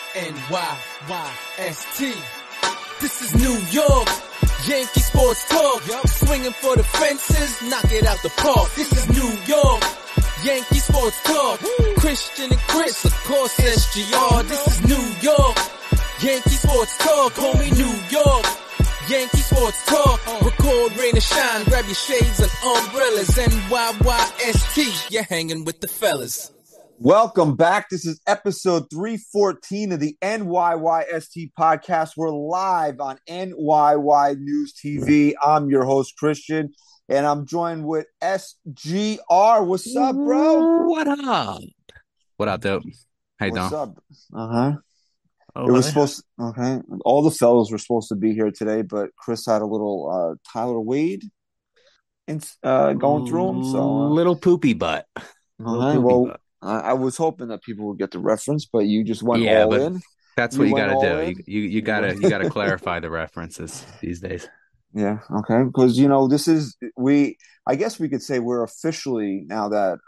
NYYST. This is New York, Yankee Sports Talk. Swinging for the fences, knock it out the park. This is New York, Yankee Sports Talk. Christian and Chris, of course SGR. This is New York, Yankee Sports Talk. Call me New York, Yankee Sports Talk. Record, rain or shine, grab your shades and umbrellas. NYYST, you're hanging with the fellas. Welcome back. This is episode 314 of the NYYST podcast. We're live on NYY News TV. I'm your host, Christian, and I'm joined with SGR. What's up, bro? What up? What up, dope? How you doing? What's up? Uh-huh. Oh, It was supposed to, okay. All the fellows were supposed to be here today, but Chris had a little Tyler Wade going through him. So little poopy butt. Well, I was hoping that people would get the reference, but you just went all in. That's what you got to do. You got to clarify the references these days. Yeah, okay. Because this is I guess we could say we're officially now that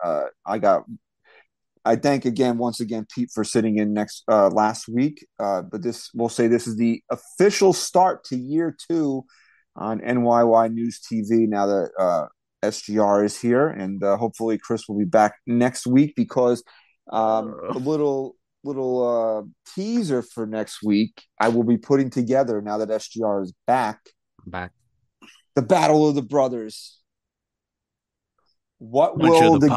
I thank once again Pete for sitting in last week. But we'll say this is the official start to year 2 on NYY News TV. Now that SGR is here, and hopefully Chris will be back next week because a little teaser for next week I will be putting together now that SGR is back. The Battle of the Brothers. What will the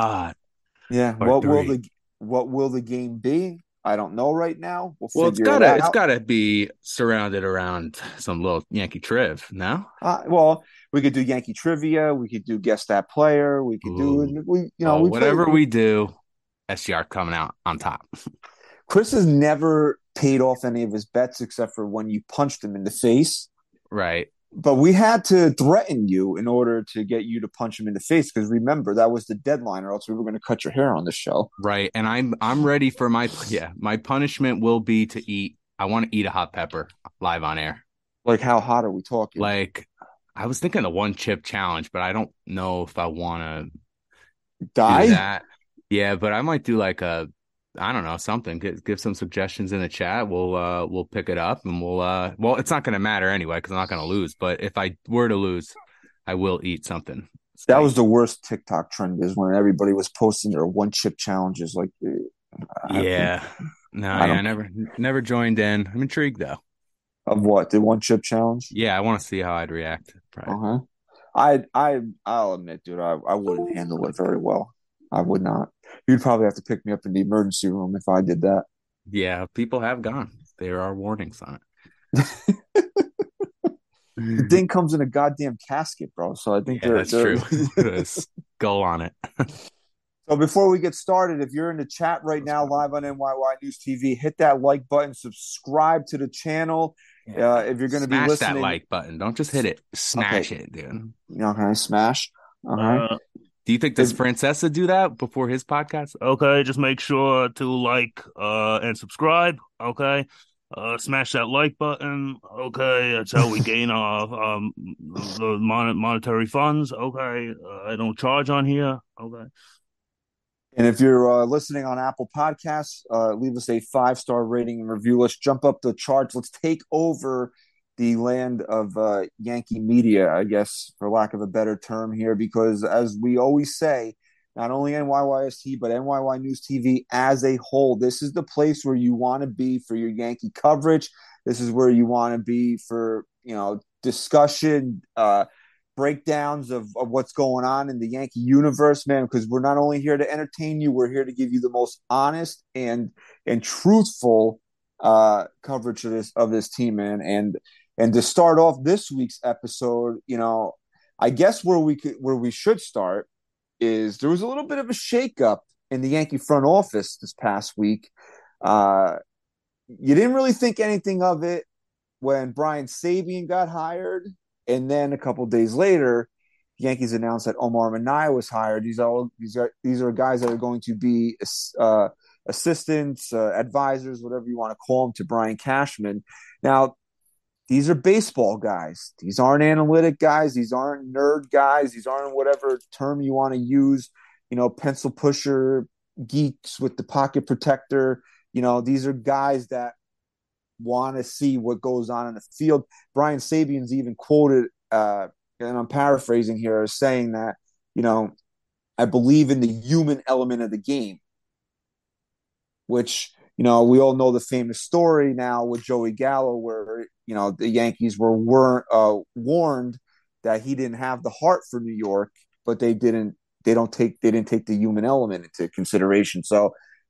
game be? I don't know right now. It's gotta be surrounded around some little Yankee triv. No, we could do Yankee trivia. We could do guess that player. We could whatever we do. SGR coming out on top. Chris has never paid off any of his bets except for when you punched him in the face. Right. But we had to threaten you in order to get you to punch him in the face because remember that was the deadline, or else we were going to cut your hair on the show. Right, and I'm ready for my punishment will be to eat. I want to eat a hot pepper live on air. Like how hot are we talking? Like I was thinking the 1 chip challenge, but I don't know if I want to die. Do that. Yeah, but I might do like I don't know, something. Give some suggestions in the chat. We'll pick it up and well, it's not going to matter anyway because I'm not going to lose. But if I were to lose, I will eat something. That was the worst TikTok trend is when everybody was posting their 1 chip challenges. Like, I never joined in. I'm intrigued though. Of what, the 1 chip challenge? Yeah, I want to see how I'd react. I'll admit, dude, I wouldn't handle it very well. I would not. You'd probably have to pick me up in the emergency room if I did that. Yeah, people have gone. There are warnings on it. The thing comes in a goddamn casket, bro. So I think that's true. Skull on it. So before we get started, if you're in the chat right now, live on NYY News TV, hit that like button, subscribe to the channel. Yeah. If you're going to be listening, listening, that like button. Don't just hit it. Smash it, dude. Okay, smash. Do you think does Francesa do that before his podcast? Okay, just make sure to like and subscribe. Okay, smash that like button. Okay, that's how we gain our the monetary funds. Okay, I don't charge on here. Okay. And if you're listening on Apple Podcasts, leave us a 5-star rating and review. Let's jump up the charts. Let's take over the land of Yankee media, I guess, for lack of a better term here, because as we always say, not only NYYST, but NYY News TV as a whole, this is the place where you want to be for your Yankee coverage. This is where you want to be for, discussion, breakdowns of what's going on in the Yankee universe, man, because we're not only here to entertain you, we're here to give you the most honest and truthful coverage of this team, man. And to start off this week's episode, I guess where we should start is there was a little bit of a shakeup in the Yankee front office this past week. You didn't really think anything of it when Brian Sabean got hired, and then a couple days later, the Yankees announced that Omar Minaya was hired. These are guys that are going to be assistants, advisors, whatever you want to call them, to Brian Cashman. Now, these are baseball guys. These aren't analytic guys. These aren't nerd guys. These aren't whatever term you want to use, pencil pusher, geeks with the pocket protector. These are guys that want to see what goes on in the field. Brian Sabian's even quoted, and I'm paraphrasing here, as saying that, I believe in the human element of the game, which, we all know the famous story now with Joey Gallo, where, the Yankees were warned that he didn't have the heart for New York, but they didn't take the human element into consideration. So,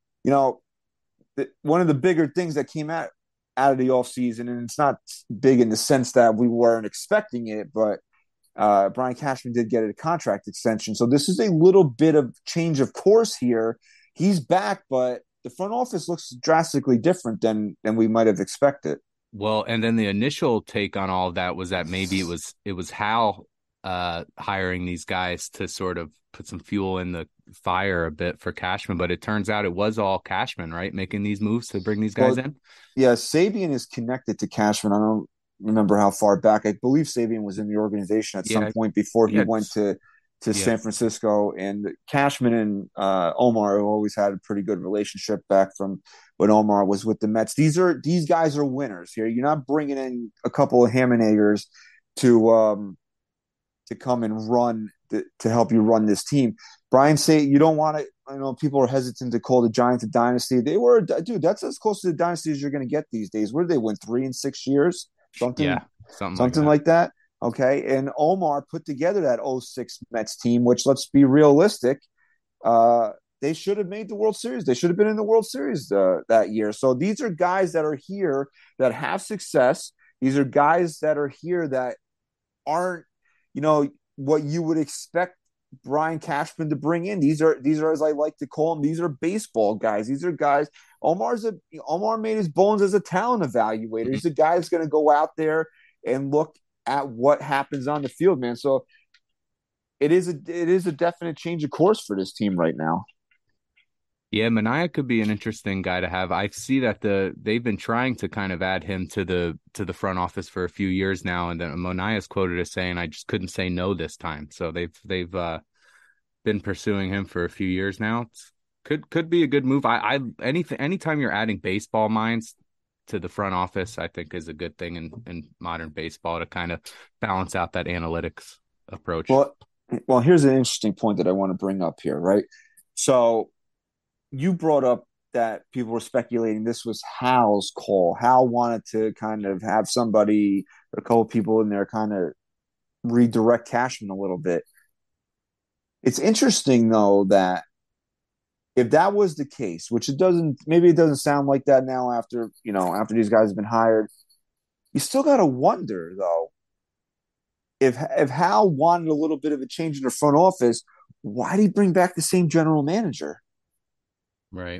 one of the bigger things that came out of the offseason, and it's not big in the sense that we weren't expecting it, but Brian Cashman did get a contract extension. So this is a little bit of change of course here. He's back, but the front office looks drastically different than we might have expected. Well, and then the initial take on all of that was that maybe it was Hal hiring these guys to sort of put some fuel in the fire a bit for Cashman, but it turns out it was all Cashman, right, making these moves to bring these guys in. Yeah, Sabian is connected to Cashman. I don't remember how far back. I believe Sabian was in the organization at some point before he went to San Francisco. And Cashman and Omar have always had a pretty good relationship back from when Omar was with the Mets. These guys are winners here. You're not bringing in a couple of ham and eggers to come and run to help you run this team. Brian say you don't want to. I know people are hesitant to call the Giants a dynasty. They were, dude. That's as close to the dynasty as you're going to get these days. Where did they win 3 in 6 years? Something like that. Okay, and Omar put together that 06 Mets team, which, let's be realistic, they should have made the World Series. They should have been in the World Series that year. So these are guys that are here that have success. These are guys that are here that aren't, what you would expect Brian Cashman to bring in. These are, as I like to call them, these are baseball guys. These are guys. Omar made his bones as a talent evaluator. He's a guy that's going to go out there and look at what happens on the field, man. So it is a definite change of course for this team right now. Yeah, Manaea could be an interesting guy to have. I see that they've been trying to kind of add him to the front office for a few years now, and then Manaea's quoted as saying, "I just couldn't say no this time." So they've been pursuing him for a few years now. Could be a good move. Anytime you're adding baseball minds to the front office, I think is a good thing in modern baseball to kind of balance out that analytics approach. Well, here's an interesting point that I want to bring up here, right? So you brought up that people were speculating this was Hal's call. Hal wanted to kind of have somebody, a couple of people in there, kind of redirect Cashman a little bit. It's interesting, though, that if that was the case, which it doesn't sound like that now after these guys have been hired, you still got to wonder, though, if Hal wanted a little bit of a change in the front office, why did he bring back the same general manager? Right.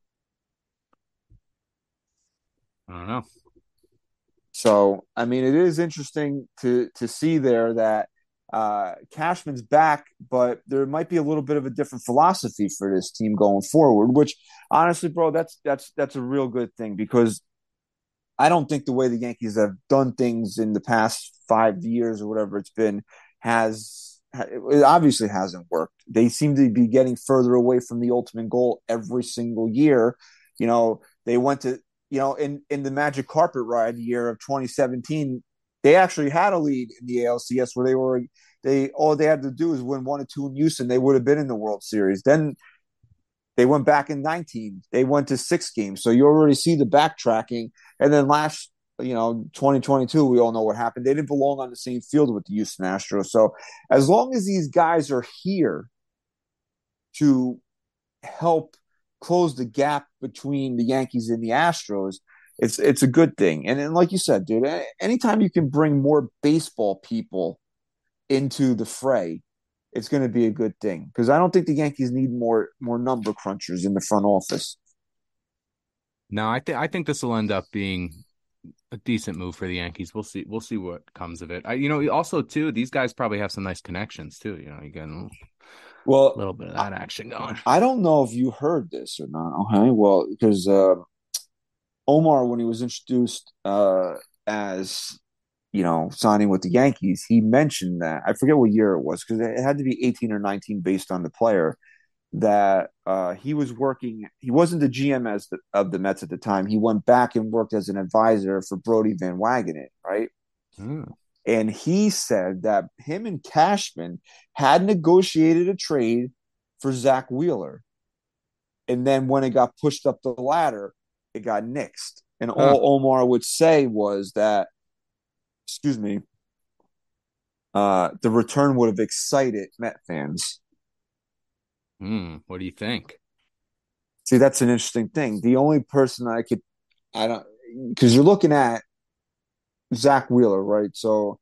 I don't know. So, I mean, it is interesting to see there that Cashman's back, but there might be a little bit of a different philosophy for this team going forward, which honestly, bro, that's a real good thing, because I don't think the way the Yankees have done things in the past 5 years or whatever it's been it obviously hasn't worked. They seem to be getting further away from the ultimate goal every single year. They went to, in the Magic Carpet Ride year of 2017, they actually had a lead in the ALCS where all they had to do is win 1 or 2 in Houston. They would have been in the World Series. Then they went back in 19. They went to 6 games. So you already see the backtracking. And then 2022, we all know what happened. They didn't belong on the same field with the Houston Astros. So as long as these guys are here to help close the gap between the Yankees and the Astros, it's a good thing. And then, like you said, dude, anytime you can bring more baseball people into the fray, it's going to be a good thing, because I don't think the Yankees need more number crunchers in the front office. No, I think this will end up being a decent move for the Yankees. We'll see what comes of it. Also too, these guys probably have some nice connections too. You get a little bit of that action going. I don't know if you heard this or not. Okay, well, because Omar, when he was introduced as signing with the Yankees, he mentioned that, I forget what year it was, because it had to be 18 or 19 based on the player, that he was working. He wasn't the GM of the Mets at the time. He went back and worked as an advisor for Brodie Van Wagenen, right? Hmm. And he said that him and Cashman had negotiated a trade for Zach Wheeler. And then when it got pushed up the ladder, it got nixed. And all Omar would say was that, excuse me, the return would have excited Met fans. What do you think? See, that's an interesting thing. The only person I don't, because you're looking at Zach Wheeler, right? So,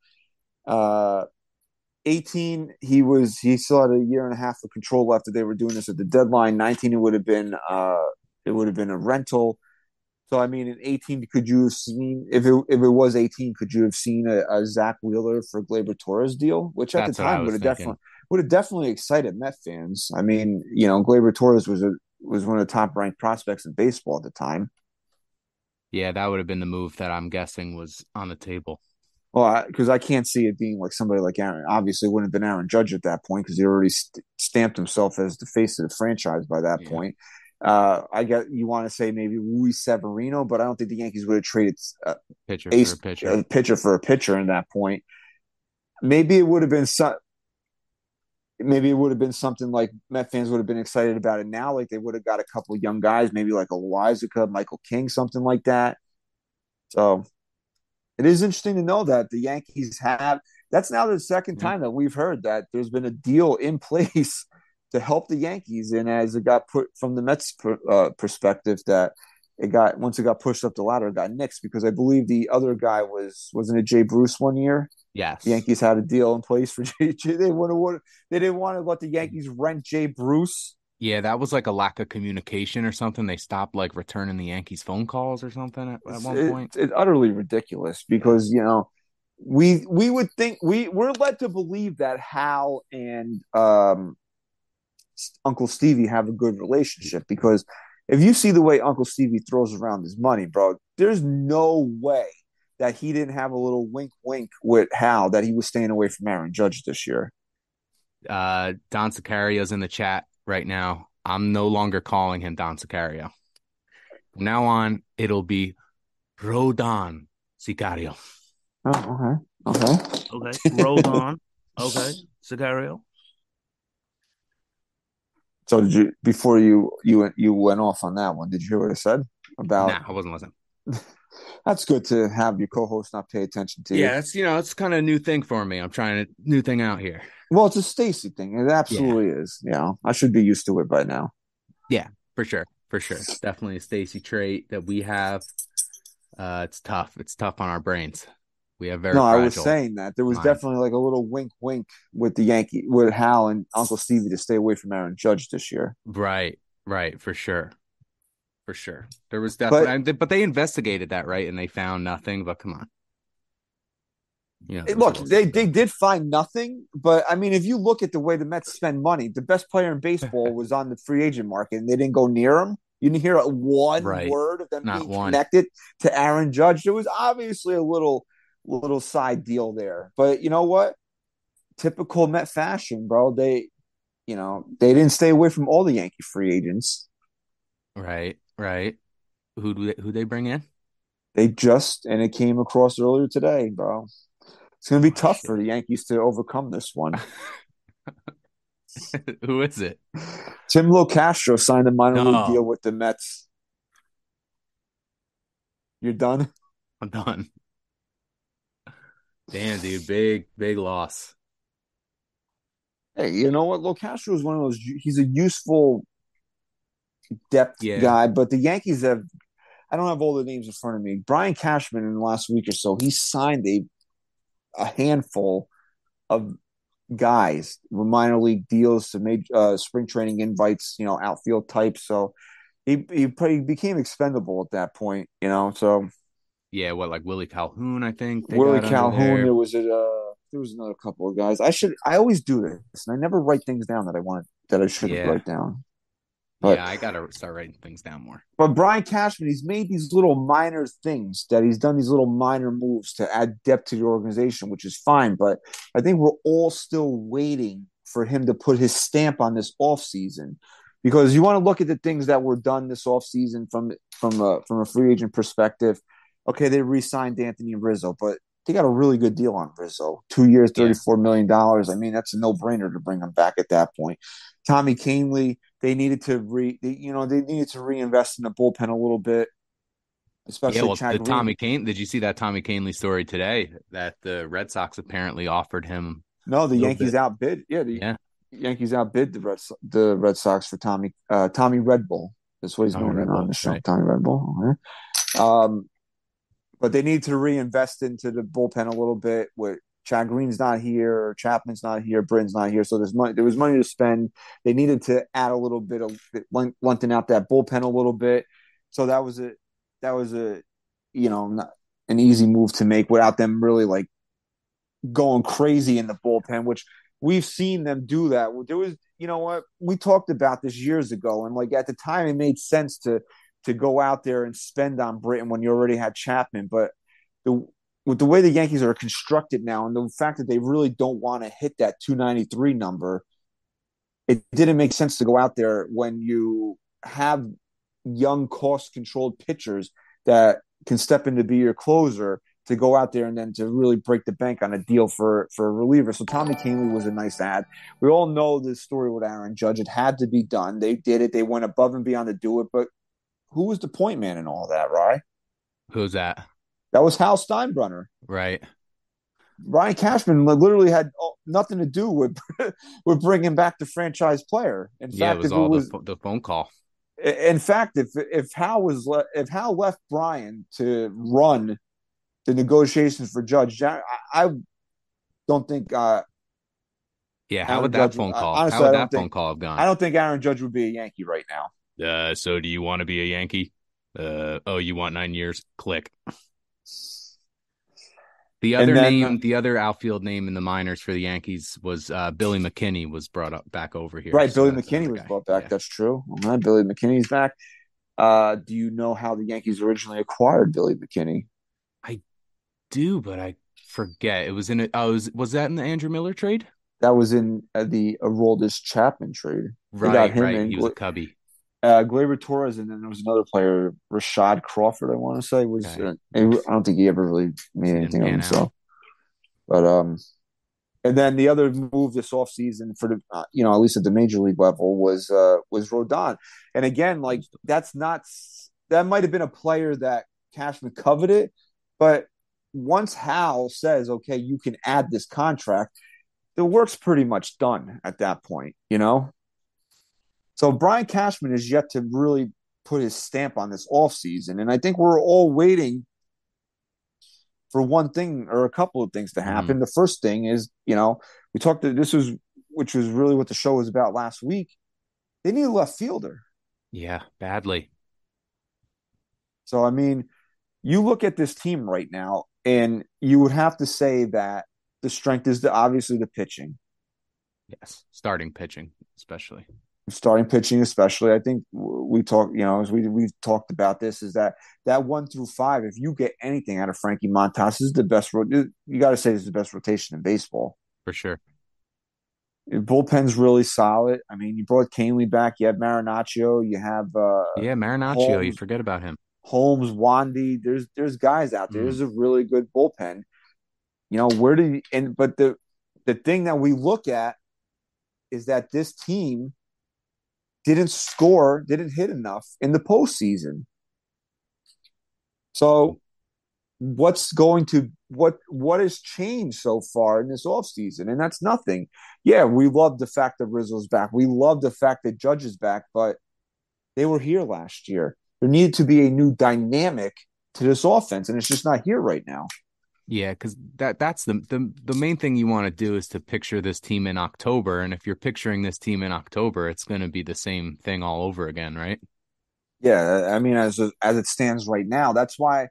18, he still had a year and a half of control left if they were doing this at the deadline. 19, it would have been a rental. So I mean, in 18, could you have seen if it was 18, could you have seen a Zach Wheeler for Gleyber Torres deal, which at the That's what I time was thinking. would have definitely excited Met fans. I mean, Gleyber Torres was one of the top ranked prospects in baseball at the time. Yeah, that would have been the move that I'm guessing was on the table. Well, because I can't see it being like somebody like Aaron. Obviously, it wouldn't have been Aaron Judge at that point because he already stamped himself as the face of the franchise by that point. I get you want to say maybe Luis Severino, but I don't think the Yankees would have traded Pitcher for a pitcher. a pitcher for a pitcher in that point. Maybe it would have been something like Met fans would have been excited about it now. Like they would have got a couple of young guys, maybe like a Loizica, Michael King, something like that. So it is interesting to know that the Yankees have. That's now the second time that we've heard that there's been a deal in place to help the Yankees, and as it got put from the Mets perspective, that once it got pushed up the ladder, it got nixed because I believe the other guy wasn't it Jay Bruce one year? Yes, the Yankees had a deal in place for Jay. They didn't want to let the Yankees rent Jay Bruce. Yeah, that was like a lack of communication or something. They stopped like returning the Yankees phone calls or something at one point. It's utterly ridiculous because we would think we're led to believe that Hal and Uncle Stevie have a good relationship because if you see the way Uncle Stevie throws around his money, bro, there's no way that he didn't have a little wink wink with Hal that he was staying away from Aaron Judge this year. Don Sicario's in the chat right now. I'm no longer calling him Don Sicario. From now on, it'll be Rodon Sicario. Oh, okay. Rodon. Okay, Sicario. So did you before you went off on that one? Did you hear what I said about? Nah, I wasn't listening. That's good to have your co-host not pay attention to you. Yeah, it's kind of a new thing for me. I'm trying a new thing out here. Well, it's a Stacy thing. It absolutely is. I should be used to it by now. Yeah, for sure. Definitely a Stacy trait that we have. It's tough. It's tough on our brains. We have very. I was saying that there was definitely like a little wink with with Hal and Uncle Stevie to stay away from Aaron Judge this year. Right, for sure. There was definitely, but they investigated that, right? And they found nothing. But come on, look, they did find nothing. But I mean, if you look at the way the Mets spend money, the best player in baseball was on the free agent market, and they didn't go near him. You didn't hear one word of them being connected to Aaron Judge. There was obviously a little side deal there, but you know what? Typical Met fashion, bro. They didn't stay away from all the Yankee free agents. Right. Who they bring in? And it came across earlier today, bro. It's going to be tough for the Yankees to overcome this one. Who is it? Tim Locastro signed a minor league deal with the Mets. You're done? I'm done. Damn, dude. Big loss. Hey, you know what? Locastro is one of those. He's a useful depth guy, but the Yankees have. I don't have all the names in front of me. Brian Cashman in the last week or so, he signed a handful of guys with minor league deals to make spring training invites, outfield types. So he became expendable at that point, So yeah, what, like Willie Calhoun? I think Willie Calhoun. There was another couple of guys. I always do this, and I never write things down that I should write down. But, I gotta start writing things down more. But Brian Cashman, he's made these little minor things that he's done these little minor moves to add depth to the organization, which is fine. But I think we're all still waiting for him to put his stamp on this offseason. because you want to look at the things that were done this offseason from a free agent perspective. Okay, they re-signed Anthony Rizzo, but they got a really good deal on Rizzo. 2 years, Yeah. $34 million. I mean, that's a no-brainer to bring him back at that point. Tommy Kahnle, they needed to reinvest in the bullpen a little bit, Yeah, especially well, Chad Green. Did you see that Tommy Kahnle story today that the Red Sox apparently offered him No, a the little Yankees bit? outbid. Yeah, the Yeah. Yankees outbid the Red Sox for Tommy Red Bull. That's what he's Tommy known Red on Bull, the show, right. Tommy Red Bull. Okay. But they need to reinvest into the bullpen a little bit. With Chad Green's not here, Chapman's not here, Britton's not here, so there's money. There was money to spend. They needed to add a little bit of lengthen out that bullpen a little bit. So that was a not an easy move to make without them really like going crazy in the bullpen, which we've seen them do that. There was, you know what, we talked about this years ago, and like at the time, it made sense to go out there and spend on Britton when you already had Chapman. But the with the way the Yankees are constructed now, and the fact that they really don't want to hit that 293 number, it didn't make sense to go out there when you have young, cost controlled pitchers that can step in to be your closer to go out there and then to really break the bank on a deal for a reliever. So Tommy Kahnle was a nice ad. We all know the story with Aaron Judge. It had to be done. They did it. They went above and beyond to do it. But who was the point man in all that, right? Who's that? That was Hal Steinbrenner. Right. Brian Cashman literally had nothing to do with with bringing back the franchise player. In Yeah, it fact, was if it all was, the phone call. in fact, if Hal left Brian to run the negotiations for Judge, I don't think Yeah, how Aaron would that Judge. phone call? How Honestly, would that phone call have I gone? don't think Aaron Judge would be a Yankee right now. So do you want to be a Yankee? Oh, you want 9 years? Click. And then The other outfield name in the minors for the Yankees was Billy McKinney was brought up back over here. right, So Billy that's McKinney another was guy. brought back. Yeah. That's true. All right, Billy McKinney's back. Do you know how the Yankees originally acquired Billy McKinney? I do, but I forget. It was in it. Was that in the Andrew Miller trade? That was in the Aroldis Chapman trade. They got Right, him right. in He was a Cubby. Gleyber Torres, and then there was another player, Rashad Crawford. I want to say was. Okay. I don't think he ever really made He didn't anything of pan out. himself. But and then the other move this offseason for the at least at the major league level was Rodon. And again, like that might have been a player that Cashman coveted, but once Hal says, okay, you can add this contract, the work's pretty much done at that point, you know? So Brian Cashman is yet to really put his stamp on this offseason. And I think we're all waiting for one thing or a couple of things to Mhm. happen. The first thing is, we talked to which was really what the show was about last week. They need a left fielder. Yeah, badly. So, I mean, you look at this team right now, and you would have to say that the strength is obviously the pitching, Yes, starting pitching, especially. starting pitching, especially. I think we talk, as we've talked about this, is that 1 through 5. If you get anything out of Frankie Montas, this is the best. You got to say this is the best rotation in baseball. For sure. Bullpen's really solid. I mean, you brought Kahnle back. You have Marinaccio. You have Yeah, Marinaccio, you Holmes, forget about him. Wandy. There's guys out there. Mm. There's a really good bullpen. Where do you, but the thing that we look at is that this team didn't hit enough in the postseason. So what has changed so far in this offseason? And that's nothing. Yeah, we love the fact that Rizzo's back. We love the fact that Judge is back, but they were here last year. There needed to be a new dynamic to this offense, and it's just not here right now. Yeah, because that's the main thing you want to do is to picture this team in October. And if you're picturing this team in October, it's going to be the same thing all over again, right? Yeah, I mean, as it stands right now, that's why,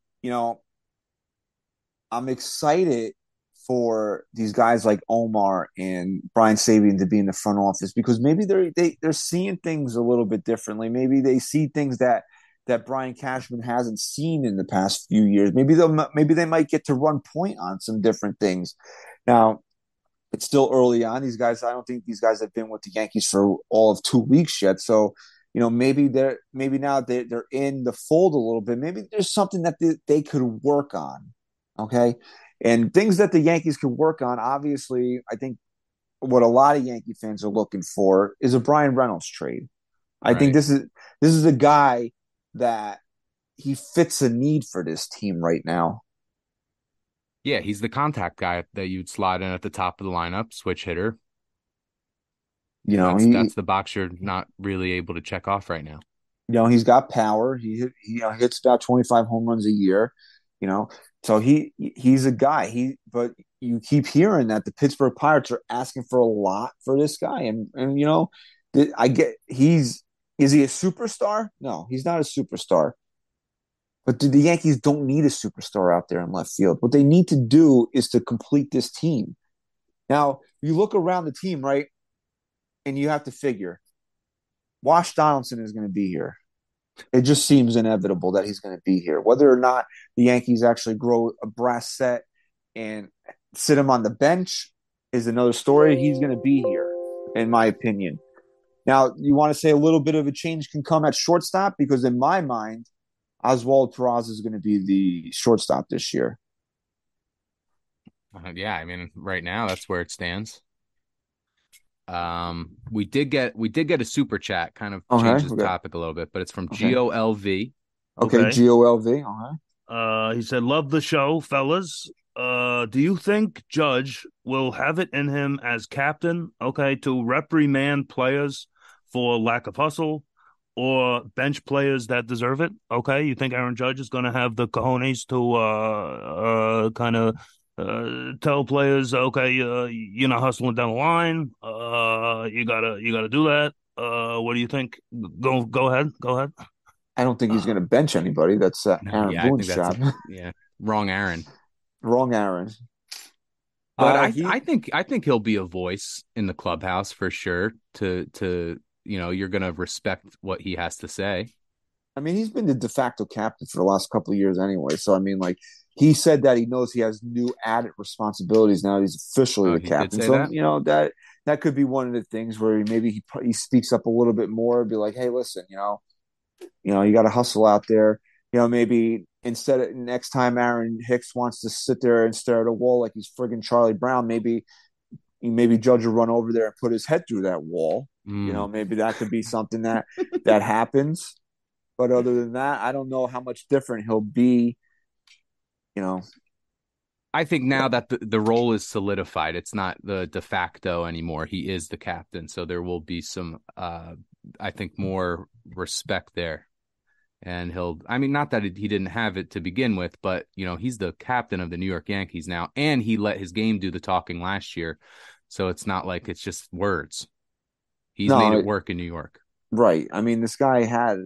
I'm excited for these guys like Omar and Brian Sabian to be in the front office, because maybe they're seeing things a little bit differently. Maybe they see things that Brian Cashman hasn't seen in the past few years. Maybe they might get to run point on some different things. Now, It's still early on. These guys, I don't think these guys have been with the Yankees for all of 2 weeks yet. So, maybe now they're in the fold a little bit. Maybe there's something that they could work on. Okay. And things that the Yankees can work on, obviously, I think what a lot of Yankee fans are looking for is a Brian Reynolds trade. I think Right. this is a guy that he fits a need for this team right now. Yeah, he's the contact guy that you'd slot in at the top of the lineup, switch hitter. You know, That's the box you're not really able to check off right now. he's got power. Hits about 25 home runs a year. You know, so he's a guy. But you keep hearing that the Pittsburgh Pirates are asking for a lot for this guy, and I get is he a superstar? No, he's not a superstar. But the Yankees don't need a superstar out there in left field. What they need to do is to complete this team. Now, you look around the team, right, and you have to figure Wash Donaldson is going to be here. It just seems inevitable that he's going to be here. Whether or not the Yankees actually grow a brass set and sit him on the bench is another story. He's going to be here, in my opinion. Now, you want to say a little bit of a change can come at shortstop? Because in my mind, Oswald Peraza is going to be the shortstop this year. Yeah, I mean, right now that's where it stands. We did get a super chat, kind of changes the topic a little bit, but it's from GOLV. Okay, GOLV. He said, "Love the show, fellas. Do you think Judge will have it in him as captain, to reprimand players for lack of hustle or bench players that deserve it? Okay, you think Aaron Judge is going to have the cojones to kind of tell players, you're not hustling down the line. You gotta do that. What do you think? Go ahead. I don't think he's going to bench anybody. That's Aaron Boone's job. Wrong Aaron. Wrong Aaron. But I think he'll be a voice in the clubhouse for sure. You're going to respect what he has to say. I mean, he's been the de facto captain for the last couple of years anyway. So, I mean, like, he said that he knows he has new added responsibilities now. He's officially the captain. So, that? That could be one of the things where maybe he speaks up a little bit more, be like, hey, listen, you got to hustle out there. Maybe next time Aaron Hicks wants to sit there and stare at a wall like he's friggin' Charlie Brown, maybe Judge will run over there and put his head through that wall. Maybe that could be something that happens. But other than that, I don't know how much different he'll be. I think now that the role is solidified, it's not the de facto anymore. He is the captain, so there will be some, I think, more respect there. And not that he didn't have it to begin with, but he's the captain of the New York Yankees now, and he let his game do the talking last year, so it's not like it's just words. He's made it work in New York, right? I mean, this guy had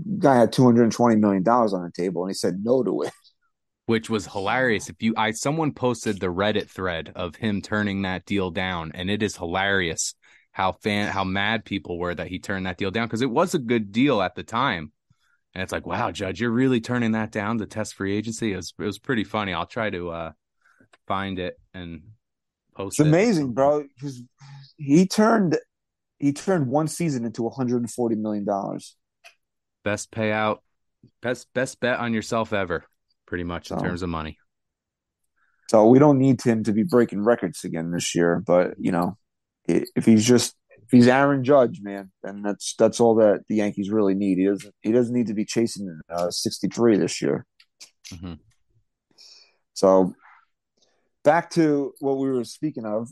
$220 million on the table, and he said no to it, which was hilarious. Someone posted the Reddit thread of him turning that deal down, and it is hilarious how mad people were that he turned that deal down, because it was a good deal at the time. And it's like, wow, Judge, you're really turning that down to test free agency. It was pretty funny. I'll try to find it and post it. It's amazing, bro, because he turned one season into $140 million. Best payout, best bet on yourself ever, pretty much, in terms of money. So we don't need him to be breaking records again this year. But if he's Aaron Judge, man, then that's all that the Yankees really need. He doesn't need to be chasing 63 this year. Mm-hmm. So back to what we were speaking of.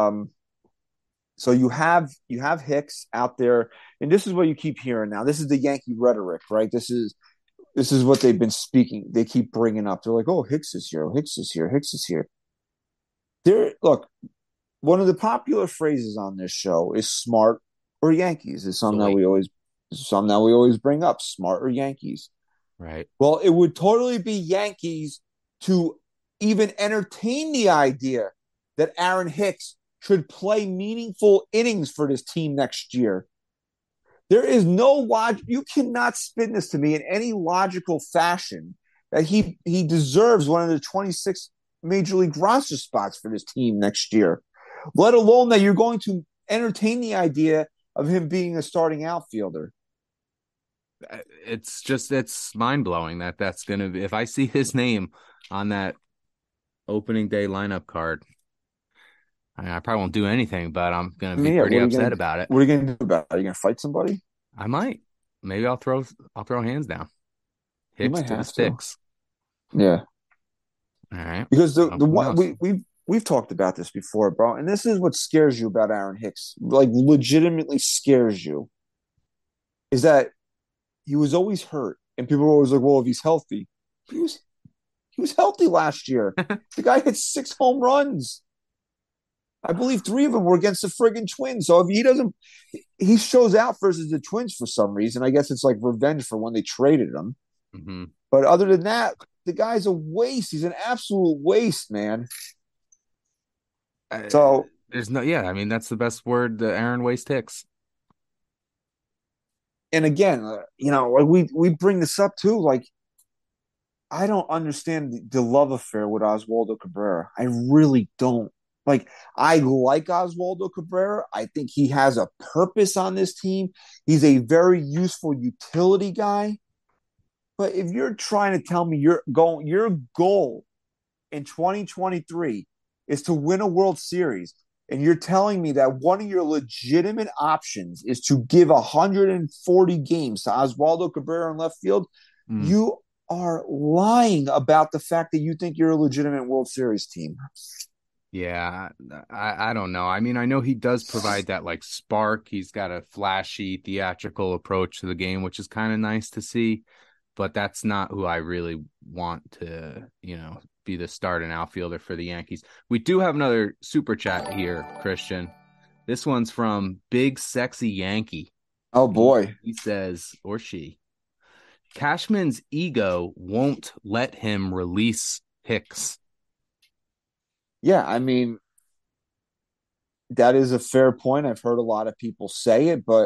So you have Hicks out there, and this is what you keep hearing now. This is the Yankee rhetoric, right? This is what they've been speaking. They keep bringing up. They're like, "Oh, Hicks is here. Hicks is here. Hicks is here." Look. One of the popular phrases on this show is "smart or Yankees." It's something that we always bring up. Smart or Yankees, right? Well, it would totally be Yankees to even entertain the idea that Aaron Hicks should play meaningful innings for this team next year. There is no logic. You cannot spin this to me in any logical fashion that he deserves one of the 26 major league roster spots for this team next year. let alone that you're going to entertain the idea of him being a starting outfielder. It's mind blowing that's gonna be, if I see his name on that opening day lineup card, I probably won't do anything, but I'm gonna be pretty upset about it. What are you gonna do about it? Are you gonna fight somebody? I might. Maybe I'll throw hands down. Hicks to the sticks. Yeah. All right. Because the one we've talked about this before, bro, and this is what scares you about Aaron Hicks, like legitimately scares you, is that he was always hurt, and people were always like, "Well, if he's healthy, he was healthy last year. The guy hit 6 home runs. I believe 3 of them were against the friggin' Twins. So if he shows out versus the Twins for some reason. I guess it's like revenge for when they traded him. Mm-hmm. But other than that, the guy's a waste. He's an absolute waste, man. So there's no, yeah. I mean, that's the best word. The Aaron Waste Hicks. And again, like we bring this up too. Like, I don't understand the love affair with Oswaldo Cabrera. I really don't. Like, I like Oswaldo Cabrera. I think he has a purpose on this team. He's a very useful utility guy. But if you're trying to tell me your goal in 2023 is to win a World Series, and you're telling me that one of your legitimate options is to give 140 games to Oswaldo Cabrera in left field, you are lying about the fact that you think you're a legitimate World Series team. Yeah, I don't know. I mean, I know he does provide that like spark. He's got a flashy, theatrical approach to the game, which is kind of nice to see. But that's not who I really want to, be the starting outfielder for the Yankees. We do have another super chat here, Christian. This one's from Big Sexy Yankee. Oh, boy. He says, or she, Cashman's ego won't let him release Hicks. Yeah, I mean, that is a fair point. I've heard a lot of people say it, but,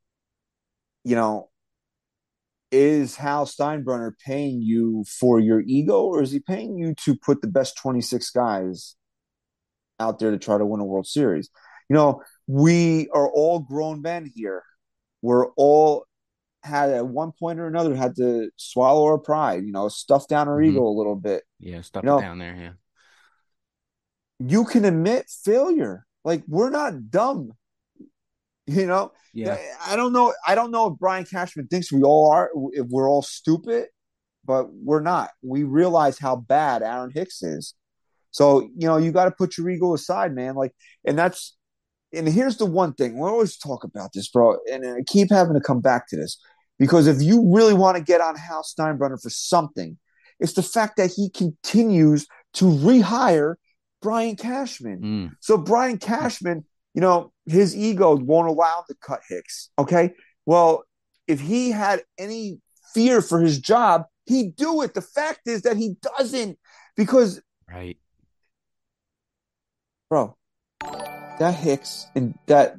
is Hal Steinbrenner paying you for your ego, or is he paying you to put the best 26 guys out there to try to win a World Series? We are all grown men here. We're all had at one point or another had to swallow our pride, stuff down our ego a little bit. Yeah, stuff it down there, yeah. You can admit failure. Like, we're not dumb. Yeah. I don't know if Brian Cashman thinks we all are, if we're all stupid, but we're not. We realize how bad Aaron Hicks is. So, you got to put your ego aside, man. Like, and here's the one thing. We always talk about this, bro, and I keep having to come back to this, because if you really want to get on Hal Steinbrenner for something, it's the fact that he continues to rehire Brian Cashman. So Brian Cashman, his ego won't allow him to cut Hicks. Okay. Well, if he had any fear for his job, he'd do it. The fact is that he doesn't, because right, bro, that Hicks and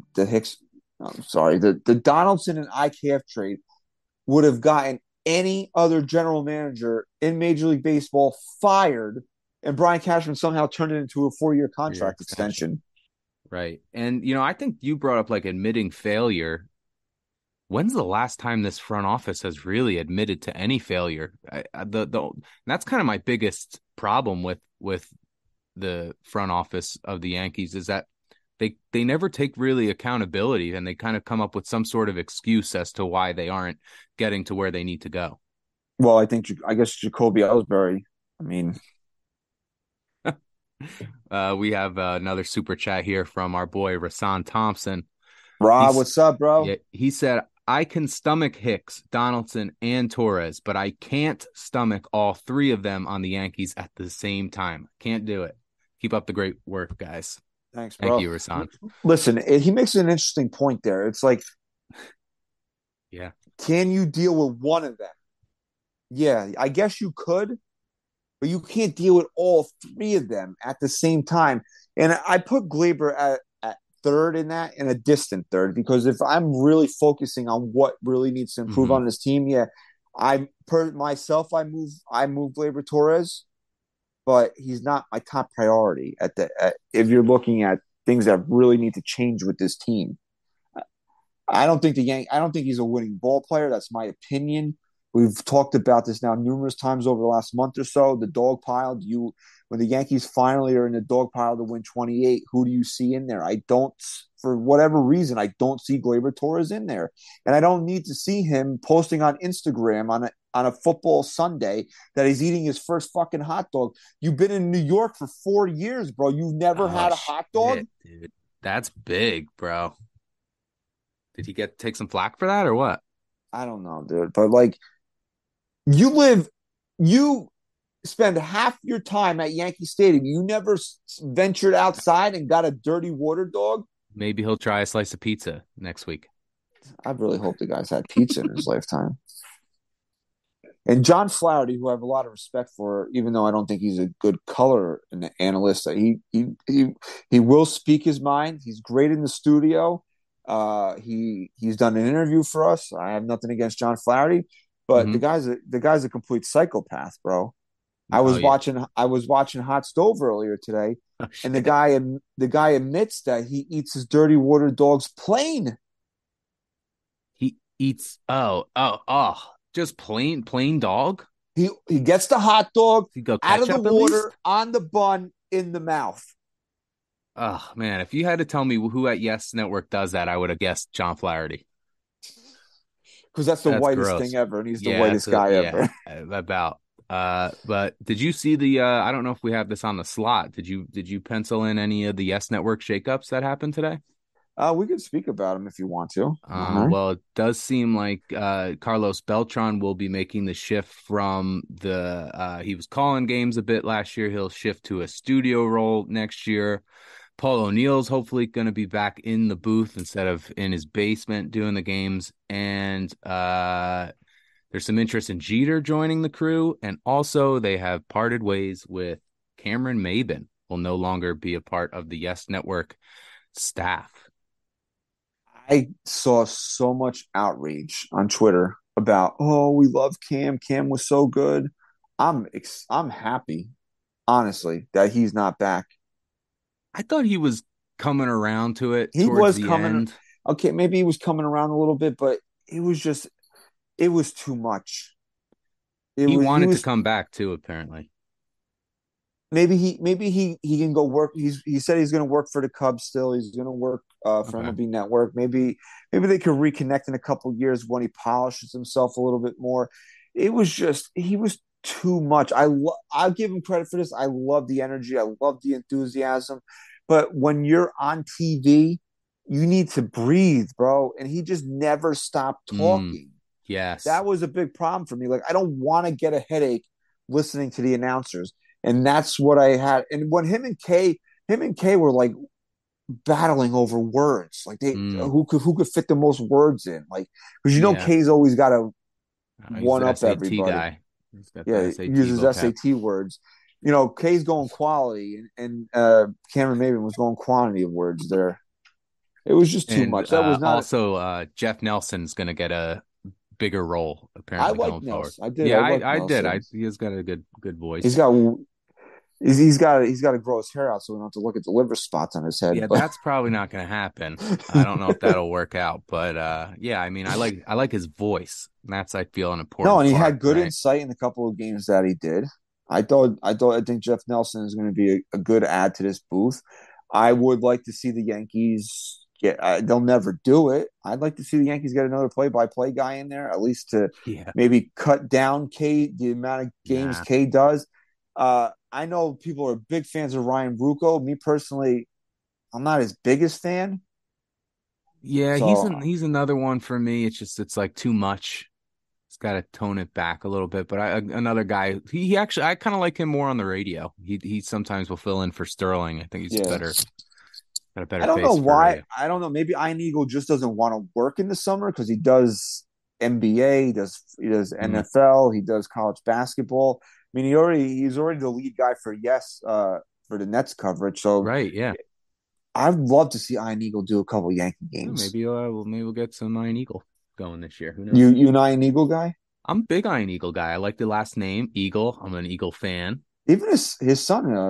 the Donaldson and IKF trade would have gotten any other general manager in Major League Baseball fired, and Brian Cashman somehow turned it into a 4-year contract extension. Right. And, I think you brought up like admitting failure. When's the last time this front office has really admitted to any failure? That's kind of my biggest problem with the front office of the Yankees, is that they never take really accountability, and they kind of come up with some sort of excuse as to why they aren't getting to where they need to go. Well, I guess Jacoby Ellsbury. I mean, we have another super chat here from our boy Rasan Thompson. Rob, what's up, bro? Yeah, he said, I can stomach Hicks, Donaldson, and Torres, but I can't stomach all 3 of them on the Yankees at the same time. Can't do it. Keep up the great work, guys. Thanks, bro. Thank you, Rasan. Listen, he makes an interesting point there. It's like, yeah, can you deal with one of them? Yeah, I guess you could, but you can't deal with all 3 of them at the same time. And I put Gleyber at third in that, and a distant third, because if I'm really focusing on what really needs to improve on this team, I move Gleyber Torres, but he's not my top priority if you're looking at things that really need to change with this team. I don't think he's a winning ball player. That's my opinion. We've talked about this now numerous times over the last month or so. The dog pile. When the Yankees finally are in the dog pile to win 28, who do you see in there? I don't, for whatever reason, I don't see Gleyber Torres in there, and I don't need to see him posting on Instagram on a football Sunday that he's eating his first fucking hot dog. You've been in New York for 4 years, bro. You've never had a hot dog, dude. That's big, bro. Did he take some flack for that or what? I don't know, dude. But you spend half your time at Yankee Stadium. You never ventured outside and got a dirty water dog. Maybe he'll try a slice of pizza next week. I really hope the guy's had pizza in his lifetime. And John Flaherty, who I have a lot of respect for, even though I don't think he's a good color analyst, he will speak his mind. He's great in the studio. He's done an interview for us. I have nothing against John Flaherty, but the guy's a complete psychopath, bro. I was watching Hot Stove earlier today, and the guy admits that he eats his dirty water dogs plain. He eats just plain dog. He gets the hot dog out of the water least? On the bun in the mouth. Oh man, if you had to tell me who at Yes Network does that, I would have guessed John Flaherty. Because that's the whitest gross. thing ever, and he's the whitest guy ever. About. But did you see the? I don't know if we have this on the slot. Did you pencil in any of the Yes Network shakeups that happened today? We could speak about them if you want to. Well, it does seem like Carlos Beltran will be making the shift from he was calling games a bit last year. He'll shift to a studio role next year. Paul O'Neill's hopefully going to be back in the booth instead of in his basement doing the games. And there's some interest in Jeter joining the crew. And also they have parted ways with Cameron Maybin, will no longer be a part of the Yes Network staff. I saw so much outrage on Twitter about, oh, we love Cam. Cam was so good. I'm happy, honestly, that he's not back. I thought he was coming around to it. He was coming. End. Okay, maybe he was coming around a little bit, but it was too much. He wanted to come back too, apparently. Maybe he can go work. He said he's going to work for the Cubs still. He's going to work for MLB Network. Maybe they could reconnect in a couple of years when he polishes himself a little bit more. He was too much. I'll give him credit for this. I love the energy. I love the enthusiasm. But when you're on TV, you need to breathe, bro. And he just never stopped talking. Yes. That was a big problem for me. Like, I don't want to get a headache listening to the announcers. And that's what I had. And when him and Kay were like battling over words, like who could fit the most words in, like, because Kay's always got to one up everybody. Guy. He uses SAT words. Kay's going quality, and Cameron Maybin was going quantity of words there. It was just too much. That was not also Jeff Nelson's going to get a bigger role apparently going forward. I did. He has got a good voice. He's got to grow his hair out so we don't have to look at the liver spots on his head. Yeah, that's probably not going to happen. I don't know if that'll work out, but I mean, I like his voice. That's, I feel, an important. No, and he had good insight in a couple of games that he did. I think Jeff Nelson is going to be a good add to this booth. I would like to see the Yankees they'll never do it. I'd like to see the Yankees get another play-by-play guy in there, at least to maybe cut down the amount of games K does. I know people are big fans of Ryan Ruocco. Me personally, I'm not his biggest fan. Yeah, he's another one for me. It's like too much. He's got to tone it back a little bit. But another guy, he actually, I kind of like him more on the radio. He sometimes will fill in for Sterling. I think he's better. Got a better. I don't know why. I don't know. Maybe Ian Eagle just doesn't want to work in the summer because he does NBA, he does NFL, he does college basketball. I mean, he's already the lead guy for for the Nets coverage. So right, yeah. I'd love to see Ian Eagle do a couple Yankee games. Maybe we'll get some Ian Eagle going this year. Who knows? You an Ian Eagle guy? I'm a big Ian Eagle guy. I like the last name Eagle. I'm an Eagle fan. Even his son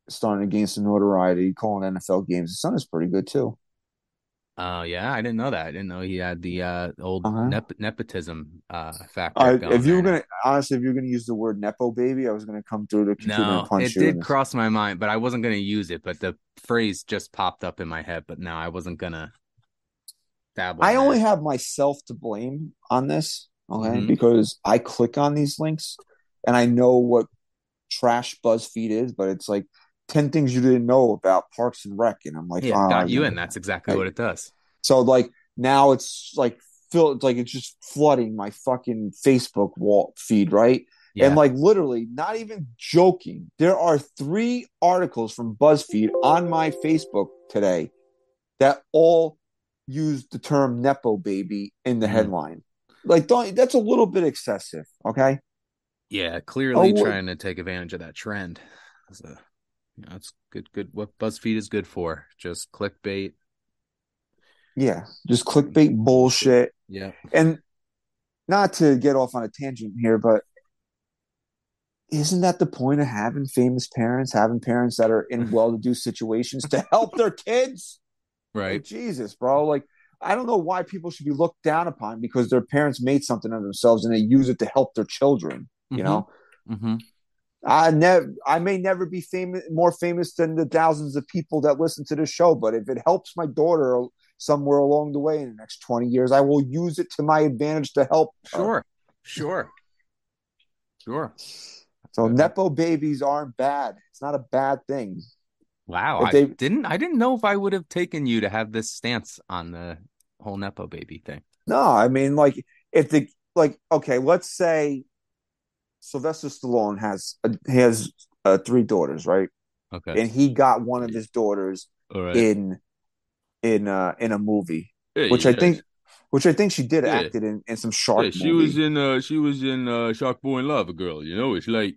starting to gain some notoriety, calling NFL games. His son is pretty good too. Oh yeah, I didn't know that. I didn't know he had the old Uh-huh. nepotism factor All right, going there now. if you were gonna use the word nepo baby, I was gonna come through the computer and No, punch it you in did this. cross my mind, but I wasn't gonna use it. But the phrase just popped up in my head. But no, I wasn't gonna dabble I in only that. have myself to blame on this, okay? Hmm. Because I click on these links and I know what trash BuzzFeed is, but it's like 10 things you didn't know about Parks and Rec. And I'm like, Yeah, oh, got you in. That's exactly what it does. so like now it's like filled, like it's just flooding my fucking Facebook wall feed, right? And Yeah. like literally, not even joking, there are 3 articles from BuzzFeed on my Facebook today that all use the term Nepo baby in the Mm. headline. Like, don't that's a little bit excessive, okay? Yeah, clearly Oh, trying to take advantage of that trend. So, it's good. Good. What BuzzFeed is good for? Just clickbait. yeah, just clickbait Bullshit. bullshit. Yeah. And not to get off on a tangent here, but isn't that the point of having parents that are in well-to-do situations to help their kids? Right. Like Jesus, bro. Like I don't know why people should be looked down upon because their parents made something of themselves and they use it to help their children. You Mm-hmm. know, Mm-hmm. I may never be more famous than the thousands of people that listen to this show, but if it helps my daughter somewhere along the way in the next 20 years, I will use it to my advantage to help her. Sure. Sure. Sure. So Uh, nepo babies aren't bad. It's not a bad thing. Wow, If they I didn't know if I would have taken you to have this stance on the whole Nepo baby thing. No, I mean like if the like okay, let's say Sylvester Stallone has 3 daughters, right? Okay. And he got one of his daughters All right. in in a movie, Hey, which I yes. think which I think she did Yeah. acted in some Yeah, shark movie. she was in Shark Boy and Lava Girl, you know? It's like,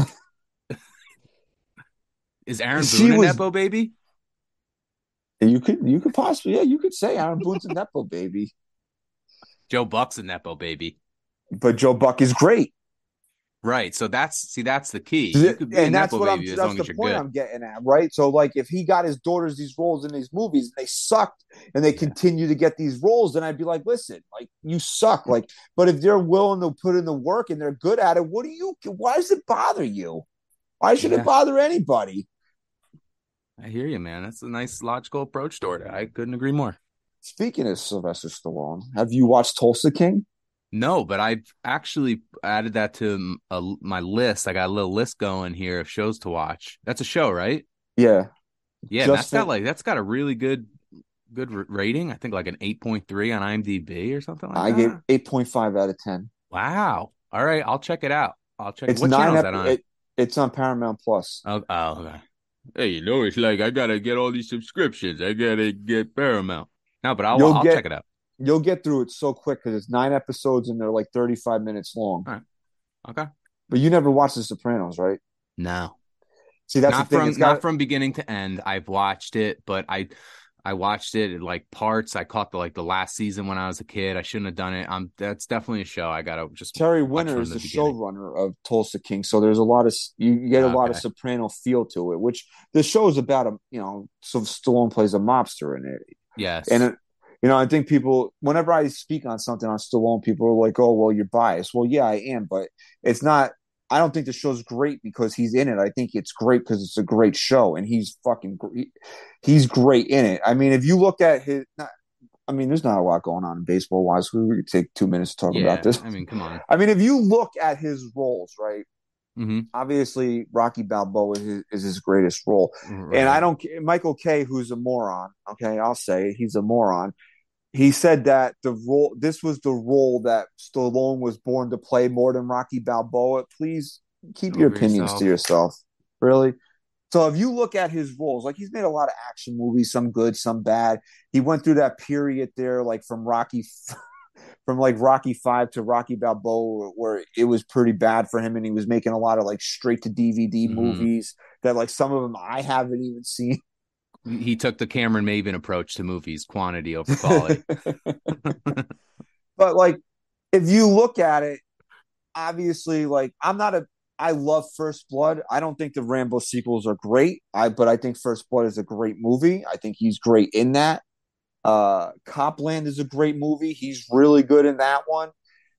is Aaron She Boone a was Nepo baby? you could possibly, yeah, you could say Aaron Boone's a nepo baby, Joe Buck's a Nepo baby. but Joe Buck is great. Right. So that's the key. You could be a And Nepo baby as that's long the as you're point good. I'm getting at, right? So like if he got his daughters these roles in these movies and they sucked and they Yeah. continue to get these roles, then I'd be like, listen, like you suck. Like, but if they're willing to put in the work and they're good at it, why does it bother you? Why should it Yeah. bother anybody? I hear you, man. That's a nice logical approach toward it. I couldn't agree more. Speaking of Sylvester Stallone, have you watched Tulsa King? No, but I've actually added that to my list. I got a little list going here of shows to watch. That's a show, right? Yeah. Yeah, and Just fin- that's got a really good rating. I think like an 8.3 on IMDb or something like I gave that. 8.5 out of 10. Wow. All right, I'll check it out. I'll check it. It's What nine channel is ep- that on? it, it's on Paramount Plus. Okay. Hey, you know, it's like I gotta get all these subscriptions. I gotta get Paramount. No, but You'll I'll check get it out. you'll get through it so quick because it's 9 episodes and they're like 35 minutes long. All right. Okay. But you never watched The Sopranos, right? No. See, that's the thing. It's Not got from beginning to end. I've watched it, but I watched it in like parts. I caught the last season when I was a kid. I shouldn't have done it. That's definitely a show I gotta just Terry watch Winter from is the the beginning. showrunner of Tulsa King, so there's a lot of you get a lot of Okay. Soprano feel to it. Which the show is about so Stallone plays a mobster in it, and Yes. I think people whenever I speak on something on Stallone, people are like, "Oh, well, you're biased." Well, yeah, I am, but it's not. I don't think the show's great because he's in it. I think it's great because it's a great show, and he's great in it. I mean, if you look at I mean, there's not a lot going on in baseball wise. We could take 2 minutes to talk about Yeah. this. I mean, come on. I mean, if you look at his roles, right? Mm-hmm. Obviously, Rocky Balboa is his greatest role, and I Right. don't. Michael Kay, who's a moron. Okay, I'll say he's a moron. He said that this was the role that Stallone was born to play more than Rocky Balboa. Please keep your Over opinions to yourself. yourself. Really. So if you look at his roles, like he's made a lot of action movies, some good, some bad. He went through that period there, like from like Rocky 5 to Rocky Balboa, where it was pretty bad for him, and he was making a lot of like straight to DVD Mm-hmm. movies that like some of them I haven't even seen. He took the Cameron Maven approach to movies, quantity over quality. But like, if you look at it, obviously, like I love First Blood. I don't think the Rambo sequels are great. But I think First Blood is a great movie. I think he's great in that. Copland is a great movie. He's really good in that one.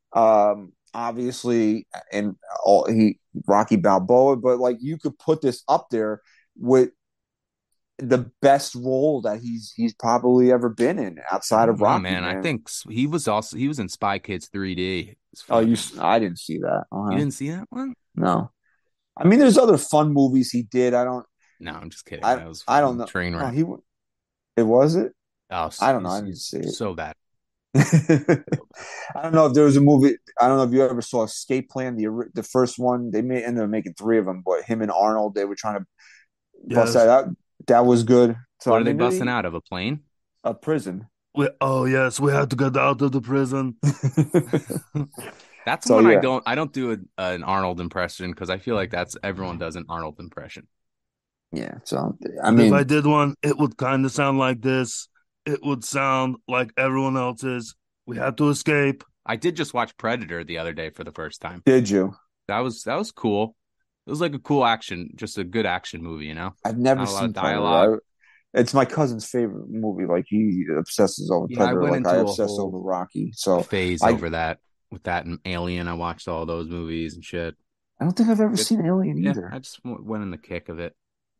Obviously, and he Rocky Balboa, but like you could put this up there with the best role that he's probably ever been in outside of Rocky. Man, I think he was in Spy Kids 3D. Oh, I didn't see that. You didn't see that one? No. I mean, there's other fun movies he did. No, I'm just kidding. I don't know. Train wreck. It was it? Oh, I don't know. I didn't see it. So bad. I don't know if there was a movie. I don't know if you ever saw Escape Plan, the first one. They ended up making three of them, but him and Arnold, they were trying to bust that out. That was good. So what are they busting out of a plane? A prison. We have to get out of the prison. That's when I don't do an Arnold impression because I feel like everyone does an Arnold impression. Yeah. So I mean, if I did one, it would kind of sound like this. It would sound like everyone else's. We had to escape. I did just watch Predator the other day for the first time. Did you? That was cool. It was like a cool action, just a good action movie, you know? I've never seen dialogue. It's my cousin's favorite movie. Like he obsesses over Predator. I obsess over Rocky. So phase over that with that and Alien. I watched all those movies and shit. I don't think I've ever seen Alien either. I just went in the kick of it.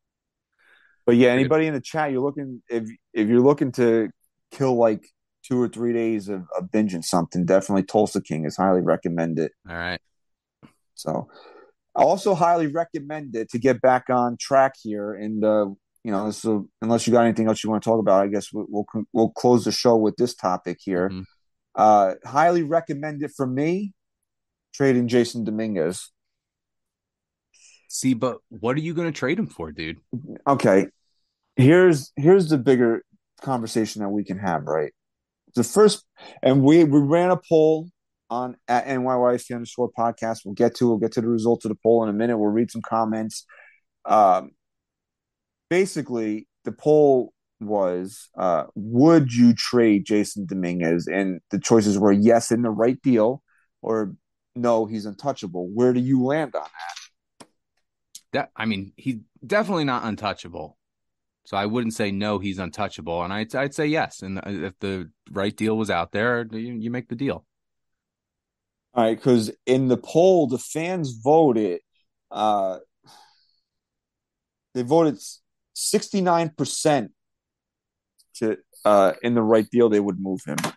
But yeah, anybody in the chat, if you're looking to kill like 2 or 3 days of binging something, definitely Tulsa King is highly recommended. All right. So I also highly recommend it to get back on track here. And so unless you got anything else you want to talk about, I guess we'll close the show with this topic here. Mm-hmm. Highly recommend it for me. Trading Jason Dominguez. See, but what are you going to trade him for, dude? Okay, here's the bigger conversation that we can have, right? The first, and we ran a poll on at NYYC_podcast. We'll get to the results of the poll in a minute. We'll read some comments. Basically, the poll was, would you trade Jason Dominguez? And the choices were yes, in the right deal, or no, he's untouchable. Where do you land on that? He's definitely not untouchable. So I wouldn't say no, he's untouchable. And I'd say yes. And if the right deal was out there, you make the deal. All right, because in the poll, the fans voted. They voted 69% to in the right deal they would move him.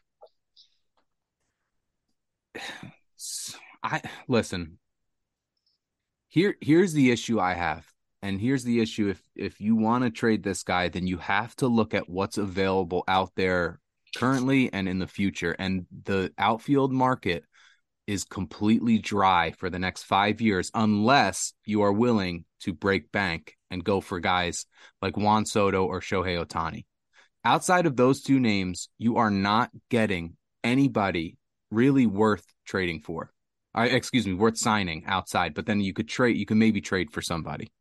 Listen. Here's the issue I have. And here's the issue. If you want to trade this guy, then you have to look at what's available out there currently and in the future. And the outfield market is completely dry for the next 5 years, unless you are willing to break bank and go for guys like Juan Soto or Shohei Ohtani. Outside of those two names, you are not getting anybody really worth trading for. Worth signing outside, but then you can maybe trade for somebody.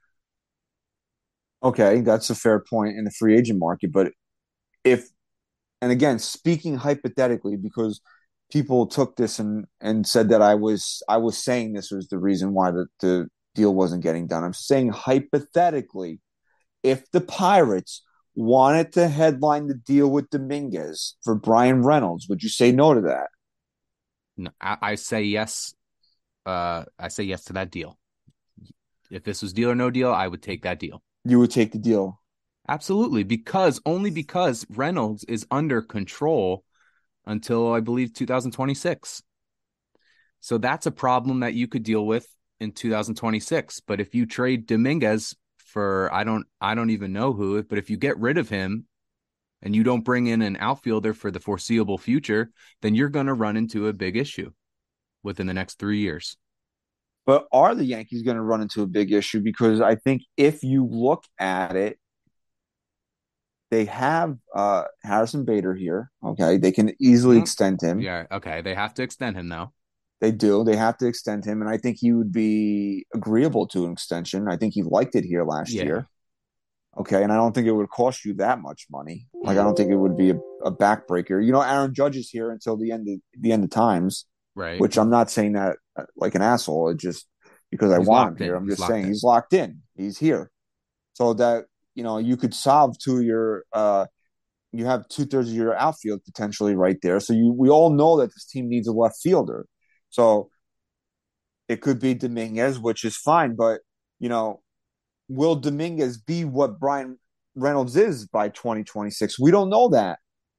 Okay, that's a fair point in the free agent market. But and again, speaking hypothetically, because people took this and said that I was saying this was the reason why the deal wasn't getting done. I'm saying hypothetically, if the Pirates wanted to headline the deal with Dominguez for Brian Reynolds, would you say no to that? No, I say yes. I say yes to that deal. If this was deal or no deal, I would take that deal. You would take the deal? Absolutely, because Reynolds is under control until I believe 2026. So that's a problem that you could deal with in 2026. But if you trade Dominguez for I don't even know who, but if you get rid of him and you don't bring in an outfielder for the foreseeable future, then you're going to run into a big issue within the next 3 years. But are the Yankees going to run into a big issue? Because I think if you look at it, they have Harrison Bader here. Okay, they can easily extend him. Yeah, okay, they have to extend him though. They do. They have to extend him, and I think he would be agreeable to an extension. I think he liked it here last year. Okay, and I don't think it would cost you that much money. Like I don't think it would be a backbreaker. Aaron Judge is here until the end of times. Right. Which I'm not saying that like an asshole. It just, because I He's want him locked here. in. I'm He's just locked saying in. he's locked in. He's here. So that, you could solve you have 2/3 of your outfield potentially right there. So we all know that this team needs a left fielder. So it could be Dominguez, which is fine, but you know, will Dominguez be what Brian Reynolds is by 2026? We don't know that.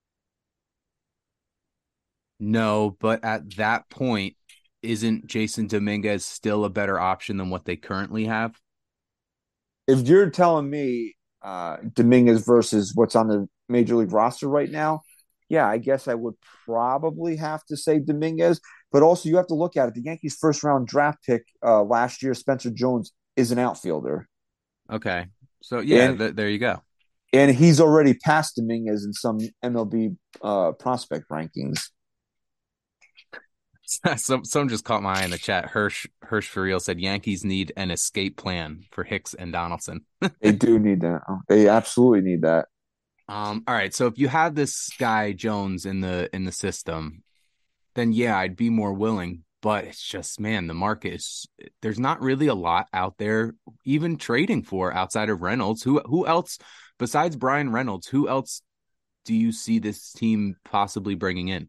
No, but at that point, isn't Jason Dominguez still a better option than what they currently have? If you're telling me Dominguez versus what's on the major league roster right now, yeah, I guess I would probably have to say Dominguez. But also, you have to look at it. The Yankees' first round draft pick last year, Spencer Jones, is an outfielder, Okay. So yeah, and there you go. he's already passed Dominguez in some MLB prospect rankings. Some just caught my eye in the chat. Hirsch for real said Yankees need an escape plan for Hicks and Donaldson. They do need that. They absolutely need that. All right. So if you had this guy Jones in the system, then yeah, I'd be more willing. But it's just, man, the market is there's not really a lot out there even trading for outside of Reynolds. Who else besides Brian Reynolds? Who else do you see this team possibly bringing in?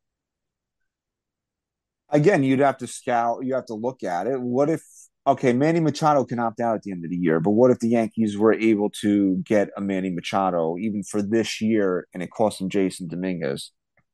Again, you'd have to scout. You have to look at it. What if? Okay, Manny Machado can opt out at the end of the year, but what if the Yankees were able to get a Manny Machado even for this year, and it cost them Jason Dominguez?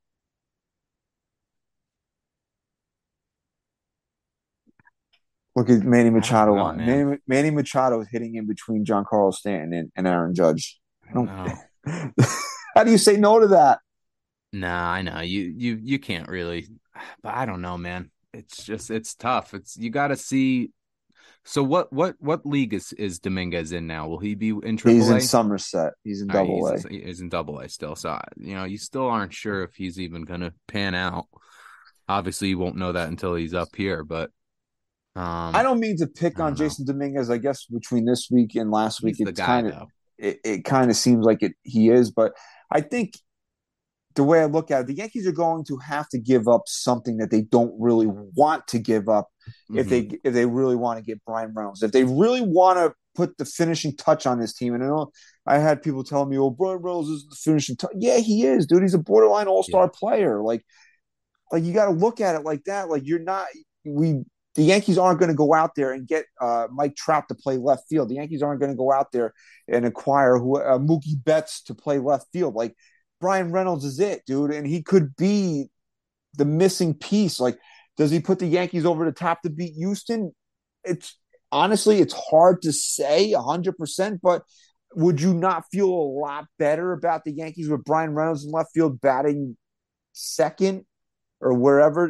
Look at Manny I don't Machado know, on man. Manny Machado is hitting in between Giancarlo Stanton and Aaron Judge. I don't. No. How do you say no to that? Nah, I know you can't really, but I don't know, man. It's tough. It's you got to see. So what league is Dominguez in now? Will he be in He's Triple in A? Somerset. He's in All right, Double A. he's in Double A still. So you still aren't sure if he's even gonna pan out. Obviously, you won't know that until he's up here. But I don't mean to I pick on don't know. Jason Dominguez. I guess between this week and last week, He's the guy though. it kind of seems like he is. But I think the way I look at it, the Yankees are going to have to give up something that they don't really want to give up Mm-hmm. if they really want to get Brian Reynolds. If they really want to put the finishing touch on this team, and I had people telling me, "Oh, Brian Reynolds is the finishing touch." Yeah, he is, dude. He's a borderline all Yeah. star player. Like you got to look at it like that. Like you're not the Yankees aren't going to go out there and get Mike Trout to play left field. The Yankees aren't going to go out there and acquire Mookie Betts to play left field. Like Brian Reynolds is it, dude, and he could be the missing piece. Like, does he put the Yankees over the top to beat Houston? It's honestly, it's hard to say 100%, but would you not feel a lot better about the Yankees with Brian Reynolds in left field batting second or wherever?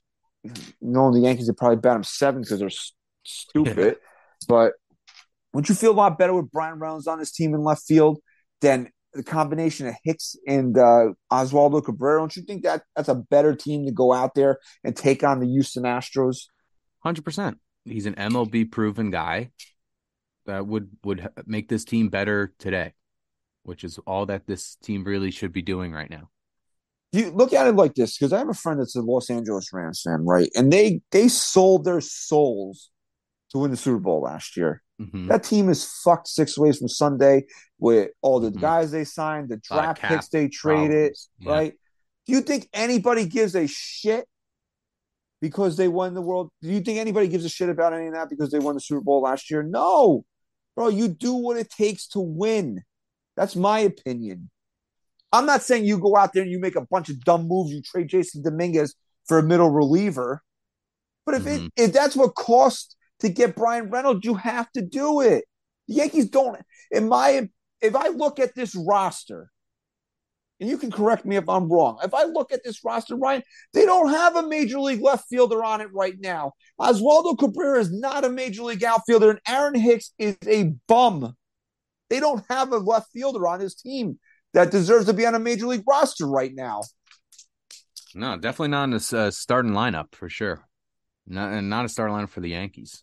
No, the Yankees would probably bat him seven because they're Yeah. stupid. But would you feel a lot better with Brian Reynolds on his team in left field than the combination of Hicks and Oswaldo Cabrera? Don't you think that's a better team to go out there and take on the Houston Astros? 100%. He's an MLB proven guy that would make this team better today, which is all that this team really should be doing right now. You look at it like this, because I have a friend that's a Los Angeles Rams fan, right? And they sold their souls to win the Super Bowl last year. Mm-hmm. That team is fucked 6 ways from Sunday with all the Mm-hmm. guys they signed, the draft picks they traded, Yeah. right? Do you think anybody gives a shit because they won the world? Do you think anybody gives a shit about any of that because they won the Super Bowl last year? No. Bro, you do what it takes to win. That's my opinion. I'm not saying you go out there and you make a bunch of dumb moves, you trade Jason Dominguez for a middle reliever. But if that's what costs to get Brian Reynolds, you have to do it. The Yankees don't. If I look at this roster, and you can correct me if I'm wrong. If I look at this roster, Ryan, they don't have a major league left fielder on it right now. Oswaldo Cabrera is not a major league outfielder, and Aaron Hicks is a bum. They don't have a left fielder on this team that deserves to be on a major league roster right now. No, definitely not in this starting lineup for sure. Not a starting lineup for the Yankees.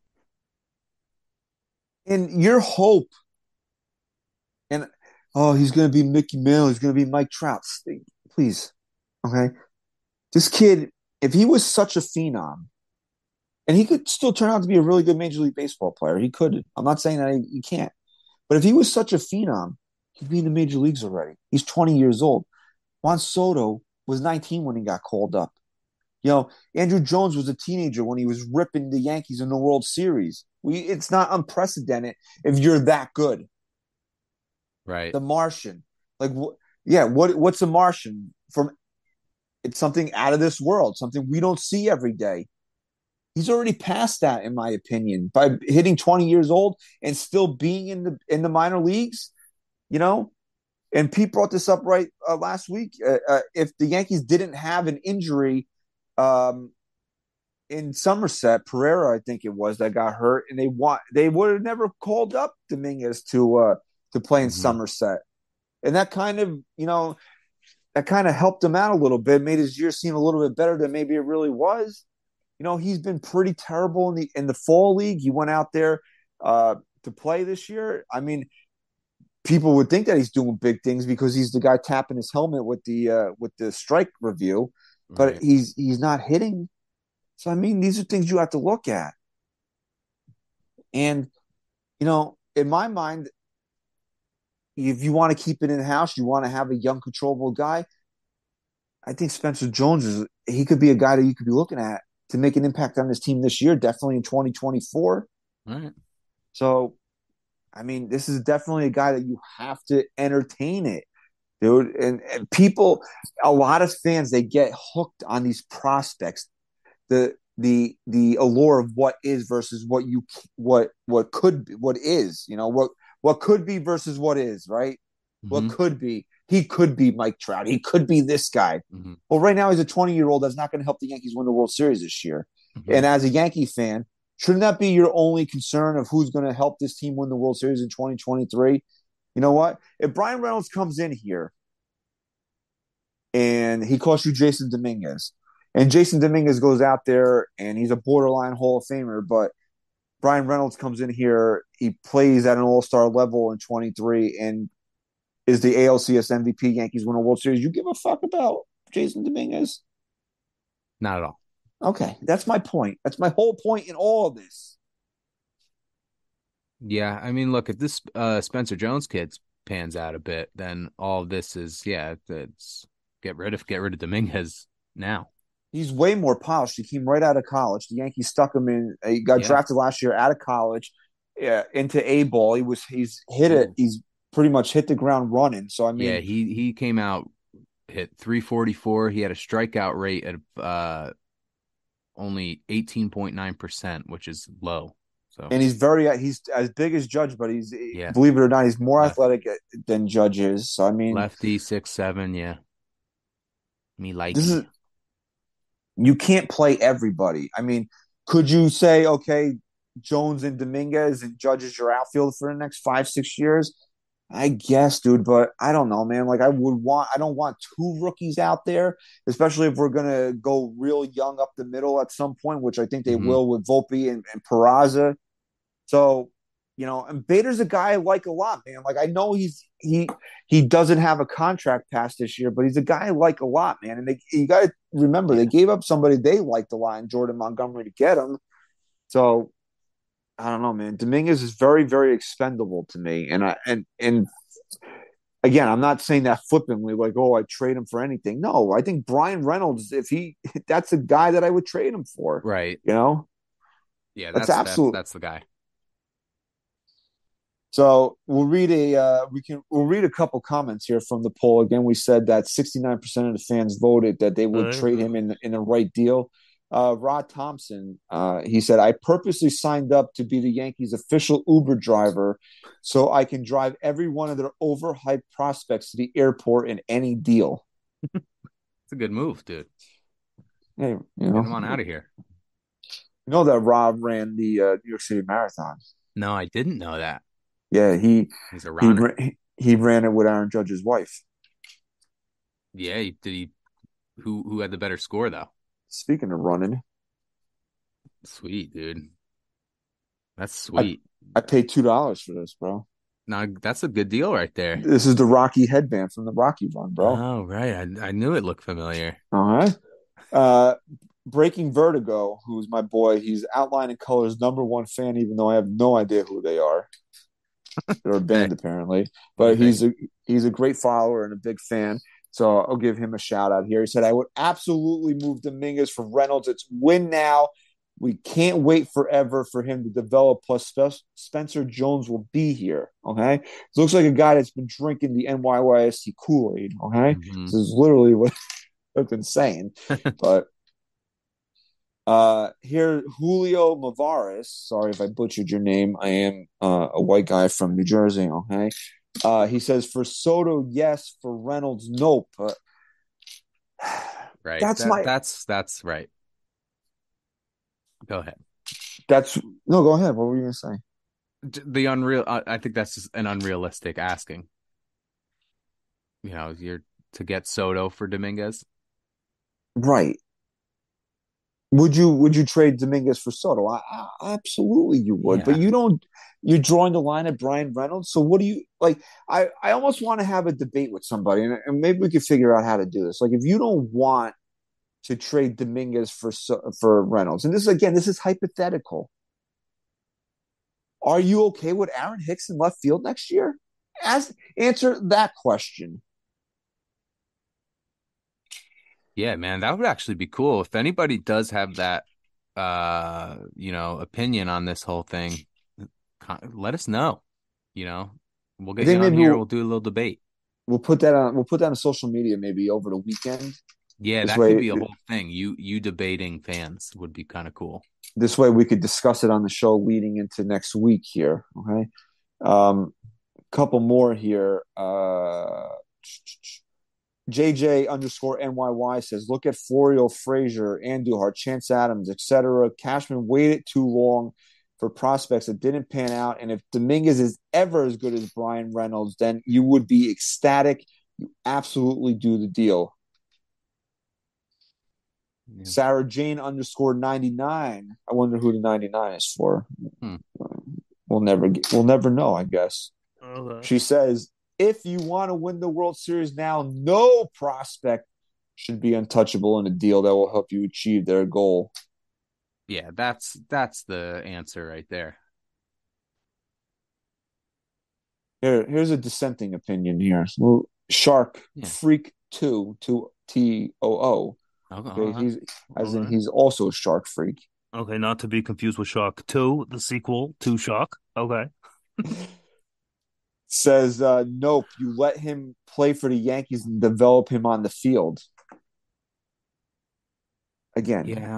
And your hope, and he's going to be Mickey Mantle, he's going to be Mike Trout. Please, okay? This kid, if he was such a phenom, And he could still turn out to be a really good Major League Baseball player. He could. I'm not saying that he can't. But if he was such a phenom, he'd be in the major leagues already. He's 20 years old. Juan Soto was 19 when he got called up. Andrew Jones was a teenager when he was ripping the Yankees in the World Series. It's not unprecedented if you're that good. Right. The Martian, what's a Martian? It's something out of this world, something we don't see every day. He's already past that, in my opinion, by hitting 20 years old and still being in the minor leagues. And Pete brought this up last week. If the Yankees didn't have an injury in Somerset, Pereira, I think it was, that got hurt, and they would have never called up Dominguez to play in Somerset, and that kind of helped him out a little bit, made his year seem a little bit better than maybe it really was. He's been pretty terrible in the fall league. He went out there to play this year. I mean, people would think that he's doing big things because he's the guy tapping his helmet with the strike review, but Right. he's not hitting. So I mean, these are things you have to look at. And in my mind, if you want to keep it in house, you want to have a young, controllable guy. I think Spencer Jones he could be a guy that you could be looking at to make an impact on this team this year, definitely in 2024. Right. So, I mean, this is definitely a guy that you have to entertain it, dude. And people, a lot of fans, they get hooked on these prospects, the allure of what is versus what could be, what is, what could be versus what is, right? What could be. He could be Mike Trout. He could be this guy. Well, right now he's a 20-year-old that's not going to help the Yankees win the World Series this year. And as a Yankee fan, shouldn't that be your only concern of who's going to help this team win the World Series in 2023? You know what? If Brian Reynolds comes in here and he costs you Jason Dominguez, and Jason Dominguez goes out there and he's a borderline Hall of Famer, but Brian Reynolds comes in here, he plays at an all-star level in 23 and is the ALCS MVP, Yankees win a World Series, you give a fuck about Jason Dominguez? Not at all. Okay, that's my point. That's my whole point in all of this. Yeah, I mean, look, if this Spencer Jones kid pans out a bit, then all of this is, it's get rid of Dominguez now. He's way more polished. He came right out of college. The Yankees stuck him in. He got drafted last year out of college, into A ball. He's hit it. He's pretty much hit the ground running. So I mean, he came out, hit 344. He had a strikeout rate at only 18.9%, which is low. So, and he's as big as Judge, but believe it or not, he's more athletic than Judge is. So I mean, lefty 6'7", yeah. Me like you can't play everybody. I mean, could you say, okay, Jones and Dominguez and Judge is your outfield for the next 5-6 years? I guess, dude, but I don't know, man. Like I don't want two rookies out there, especially if we're gonna go real young up the middle at some point, which I think they will with Volpe and Peraza. So, and Bader's a guy I like a lot, man. Like I know he doesn't have a contract past this year, but he's a guy I like a lot, man. And you got to remember they gave up somebody they liked a lot in Jordan Montgomery to get him. So I don't know, man. Dominguez is very, very expendable to me, and again, I'm not saying that flippantly, like, oh, I trade him for anything. No, I think Brian Reynolds, that's a guy that I would trade him for, right? Yeah, that's the guy. So we'll read a couple comments here from the poll. Again, we said that 69% of the fans voted that they would trade him in the right deal. Rod Thompson, he said, I purposely signed up to be the Yankees' official Uber driver so I can drive every one of their overhyped prospects to the airport in any deal. It's a good move, dude. Hey, get him on out of here. You know that Rob ran the New York City Marathon? No, I didn't know that. Yeah, he's a runner. He ran it with Aaron Judge's wife. Yeah, did he? Who had the better score though? Speaking of running, sweet dude, that's sweet. I paid $2 for this, bro. No, that's a good deal right there. This is the Rocky headband from the Rocky Run, bro. Oh right, I knew it looked familiar. All right. Breaking Vertigo, who's my boy, he's Outline Colors #1 fan, even though I have no idea who they are. They're a Hey, band apparently, what do you but think? he's a great follower and a big fan. So I'll give him a shout out here. He said, "I would absolutely move Dominguez for Reynolds. It's win now. We can't wait forever for him to develop. Plus, Spencer Jones will be here. Okay, looks like a guy that's been drinking the NYYST Kool Aid. Okay, Hmm. this is literally what I've been saying. But here, Julio Mavares. Sorry if I butchered your name. I am a white guy from New Jersey. Okay. He says for Soto, yes. For Reynolds, nope. Right. That's my. That's right. Go ahead. That's no. Go ahead. What were you gonna say? The unreal. I think that's just an unrealistic asking. You're to get Soto for Dominguez. Right. Would you trade Dominguez for Soto? Absolutely, you would. But Yeah. you don't. You're drawing the line at Brian Reynolds. So what do you like? I almost want to have a debate with somebody, and maybe we could figure out how to do this. Like, if you don't want to trade Dominguez for Reynolds, and this is hypothetical. Are you okay with Aaron Hicks in left field next year? Answer that question. Yeah, man, that would actually be cool. If anybody does have that opinion on this whole thing, let us know. You know, we'll I get you think on maybe here. We'll do a little debate. we'll put that on social media maybe over the weekend. Yeah, This that could way be a whole thing. You debating fans would be kind of cool. this way we could discuss it on the show leading into next week here. Okay. Um, couple more here. JJ underscore NYY says, look at Florio, Frazier, Andujar, Chance Adams, etc. Cashman waited too long for prospects that didn't pan out. And if Dominguez is ever as good as Brian Reynolds, then you would be ecstatic. You absolutely do the deal. Yeah. Sarah Jane underscore 99. I wonder who the 99 is for. Hmm. We'll never know, I guess. Okay. She says, if you want to win the World Series now, no prospect should be untouchable in a deal that will help you achieve their goal. Yeah, that's the answer right there. Here's a dissenting opinion here. Shark Yeah. Freak 2 TOO. Okay, he's also a shark freak. Okay, not to be confused with Shark 2, the sequel to Shark. Okay. Says, nope, you let him play for the Yankees and develop him on the field. Again, Yeah.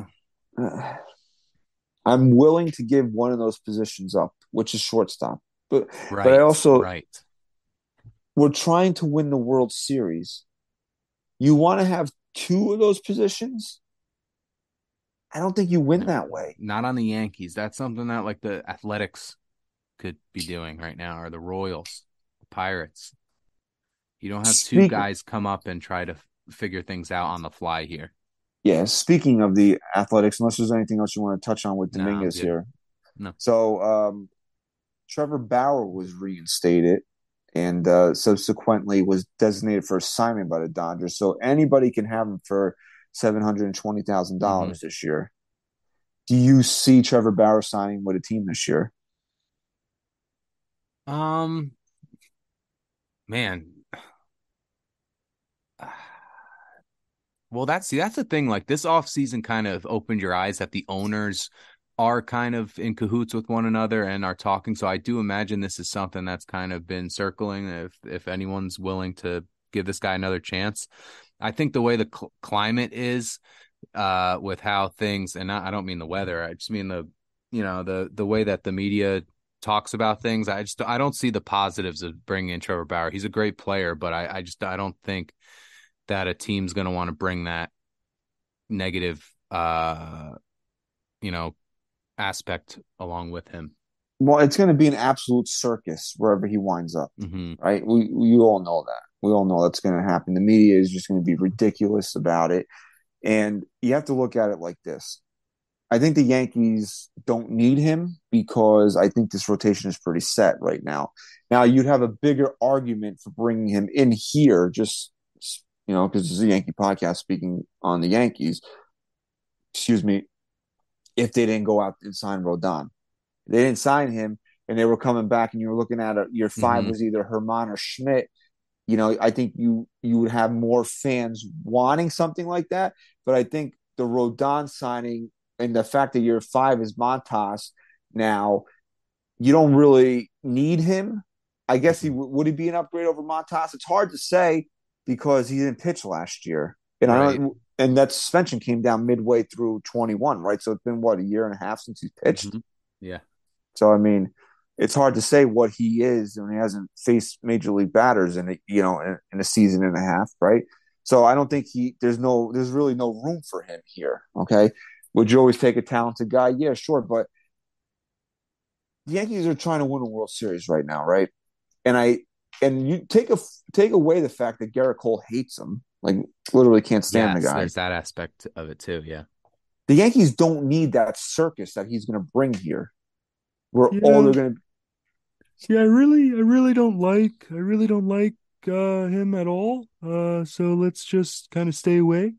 I'm willing to give one of those positions up, which is shortstop. But Right. I also right. we're trying to win the World Series. You want to have two of those positions? I don't think you win No, that way. not on the Yankees. That's something that like the Athletics could be doing right now, or the Royals, the Pirates. You don't have two Speak, guys come up and try to figure things out on the fly here. yeah. Speaking of the Athletics, unless there's anything else you want to touch on with No, I'm Dominguez good. here. No. So Trevor Bauer was reinstated and subsequently was designated for assignment by the Dodgers. So anybody can have him for $720,000 this year. Do you see Trevor Bauer signing with a team this year? Man. Well, that's the thing. Like this offseason kind of opened your eyes that the owners are kind of in cahoots with one another and are talking. So I do imagine this is something that's kind of been circling. If anyone's willing to give this guy another chance, I think the way the climate is, with how things, and I don't mean the weather, I just mean the way that the media talks about things. I don't see the positives of bringing in Trevor Bauer. He's a great player, but I don't think that a team's going to want to bring that negative, aspect along with him. Well, it's going to be an absolute circus wherever he winds up, right? We all know that. We all know that's going to happen. The media is just going to be ridiculous about it. And you have to look at it like this. I think the Yankees don't need him because I think this rotation is pretty set right now. Now, you'd have a bigger argument for bringing him in here, just, because this is a Yankee podcast speaking on the Yankees, excuse me, if they didn't go out and sign Rodon. They didn't sign him, and they were coming back, and you were looking at year five Hmm. was either Herman or Schmidt. I think you would have more fans wanting something like that. But I think the Rodon signing and the fact that year five is Montas now, you don't really need him. I guess would he be an upgrade over Montas? It's hard to say because he didn't pitch last year, and I Right. don't. And that suspension came down midway through 21, right? So it's been what, a year and a half since he's pitched. Hmm. Yeah. So I mean, it's hard to say what he is when he hasn't faced major league batters in a season and a half, right? So I don't think there's really no room for him here. Okay, would you always take a talented guy? Yeah, sure, but the Yankees are trying to win a World Series right now, right? And you take away the fact that Garrett Cole hates him, like literally can't stand the Yes, guy. there's that aspect of it too. Yeah. The Yankees don't need that circus that he's going to bring here, where all Yeah. they're going to. Yeah, I really don't like him at all. So let's just kind of stay away.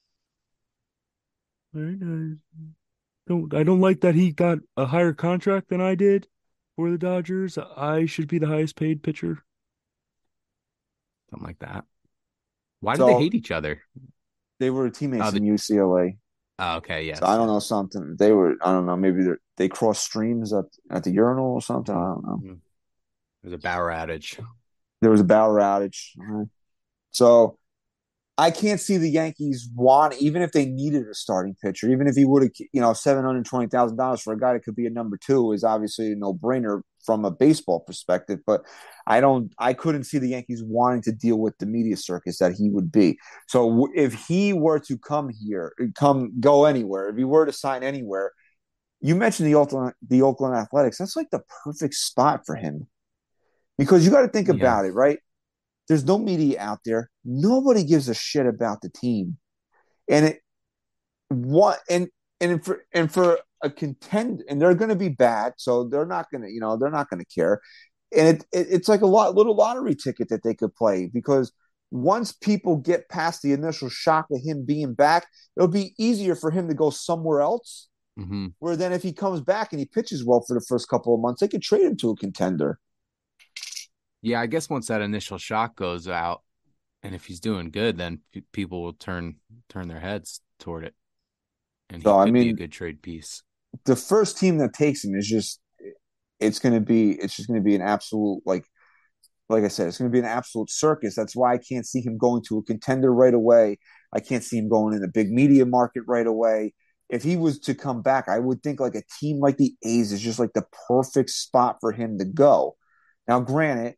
All right. I don't like that he got a higher contract than I did for the Dodgers. I should be the highest paid pitcher. Something like that. Why do they So hate each other? they were Oh, teammates in UCLA. okay. So I Yes. don't Yeah. know something. I don't know. Maybe they crossed streams at the urinal or something. I don't know. Mhm. There's a Bauer outage. There was a Bauer outage. So I can't see the Yankees want, even if they needed a starting pitcher, even if he would have, $720,000 for a guy that could be a number two is obviously a no brainer from a baseball perspective. But I couldn't see the Yankees wanting to deal with the media circus that he would be. So if he were to go anywhere, if he were to sign anywhere, you mentioned the Oakland Athletics. That's like the perfect spot for him because you got to think Yeah. about it, right? There's no media out there. Nobody gives a shit about the team, and it what and for a contend, and they're going to be bad, so they're not going to care, and it's like little lottery ticket that they could play because once people get past the initial shock of him being back, it'll be easier for him to go somewhere else. Hmm. Where then if he comes back and he pitches well for the first couple of months, they could trade him to a contender. Yeah. I guess once that initial shock goes out, and if he's doing good, then people will turn their heads toward it, and he So I could be a mean, good trade piece. the first team that takes him is just it's just going to be an absolute like I said, it's going to be an absolute circus. That's why I can't see him going to a contender right away. I can't see him going in a big media market right away. If he was to come back, I would think like a team like the A's is just like the perfect spot for him to go. Now, granted,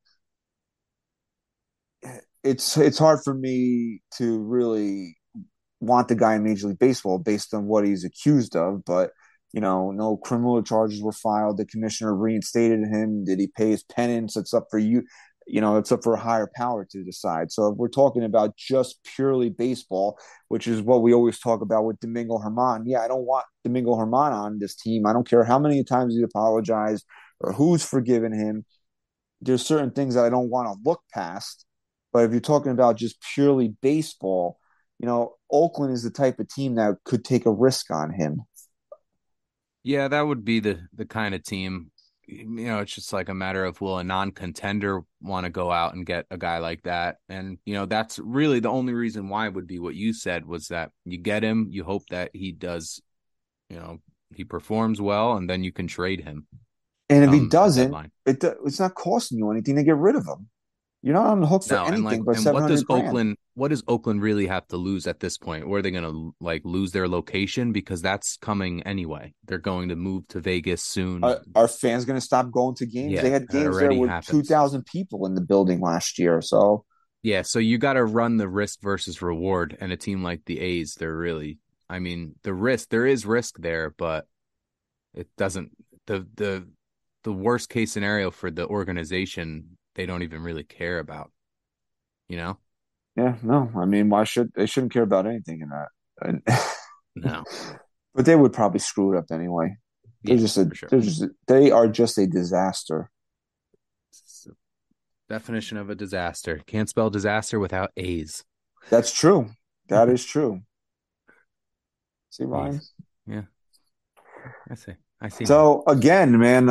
it's hard for me to really want the guy in Major League Baseball based on what he's accused of, but no criminal charges were filed. The commissioner reinstated him. Did he pay his penance? It's up for you. It's up for a higher power to decide. So if we're talking about just purely baseball, which is what we always talk about with Domingo Herman, yeah, I don't want Domingo Herman on this team. I don't care how many times he apologized or who's forgiven him. There's certain things that I don't want to look past. But if you're talking about just purely baseball, Oakland is the type of team that could take a risk on him. Yeah, that would be the kind of team. It's just like a matter of will a non-contender want to go out and get a guy like that? And that's really the only reason why would be what you said was that you get him, you hope that he does, he performs well, and then you can trade him And if he come the doesn't, deadline. it's not costing you anything to get rid of him. You're not on the hook for No, and anything but and seven hundred grand. What does Oakland really have to lose at this point? Where are they going to lose their location? Because that's coming anyway. They're going to move to Vegas soon. Are fans going to stop going to games? Yeah, They had that games there already with happens. 2,000 people in the building last year. So Yeah, so you got to run the risk versus reward. And a team like the A's, there is risk there, but it doesn't, the worst case scenario for the organization, they don't even really care about, you know? yeah, no, I mean, they shouldn't care about anything in that. And, No. but they would probably screw it up anyway. Yeah, for sure. They are just a disaster. It's the definition of a disaster. Can't spell disaster without A's. That's true. That is true. See, Ryan? Yeah. I see. So again, man,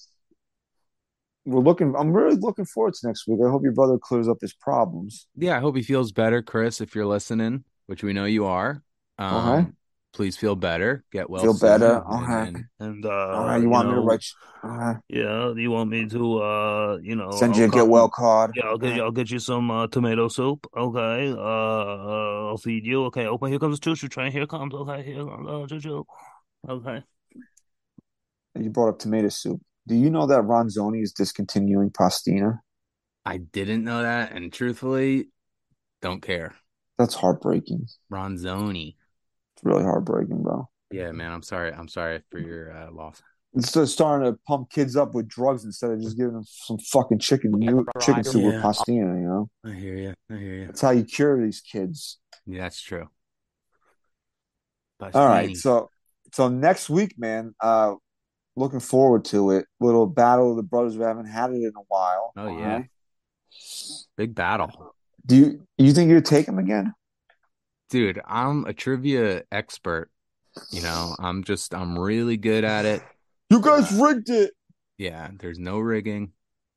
I'm really looking forward to next week. I hope your brother clears up his problems. Yeah, I hope he feels better, Chris, if you're listening, which we know you are. Okay. Please feel better. Get well Feel soon. better. Okay. And You want me to write? yeah, you want me to Send you a get well card. Yeah, I'll get you some tomato soup. Okay. I'll feed you. Okay, open. Here comes Choo Choo train. Here comes. Okay, here comes Choo Choo. Okay. You brought up tomato soup. Do you know that Ronzoni is discontinuing pastina? I didn't know that, and truthfully, don't care. That's heartbreaking. Ronzoni. It's really heartbreaking, bro. Yeah, man. I'm sorry. I'm sorry for your loss. It's just starting to pump kids up with drugs instead of just giving them some fucking chicken soup with pastina. You know. I hear you. That's how you cure these kids. Yeah, that's true. All right, so next week, man. Looking forward to it. Little battle of the brothers. We haven't had it in a while. Oh yeah, right? Big battle. Do you think you'd take him again? Dude, I'm a trivia expert. You know, I'm really good at it. You guys rigged it. Yeah, there's no rigging.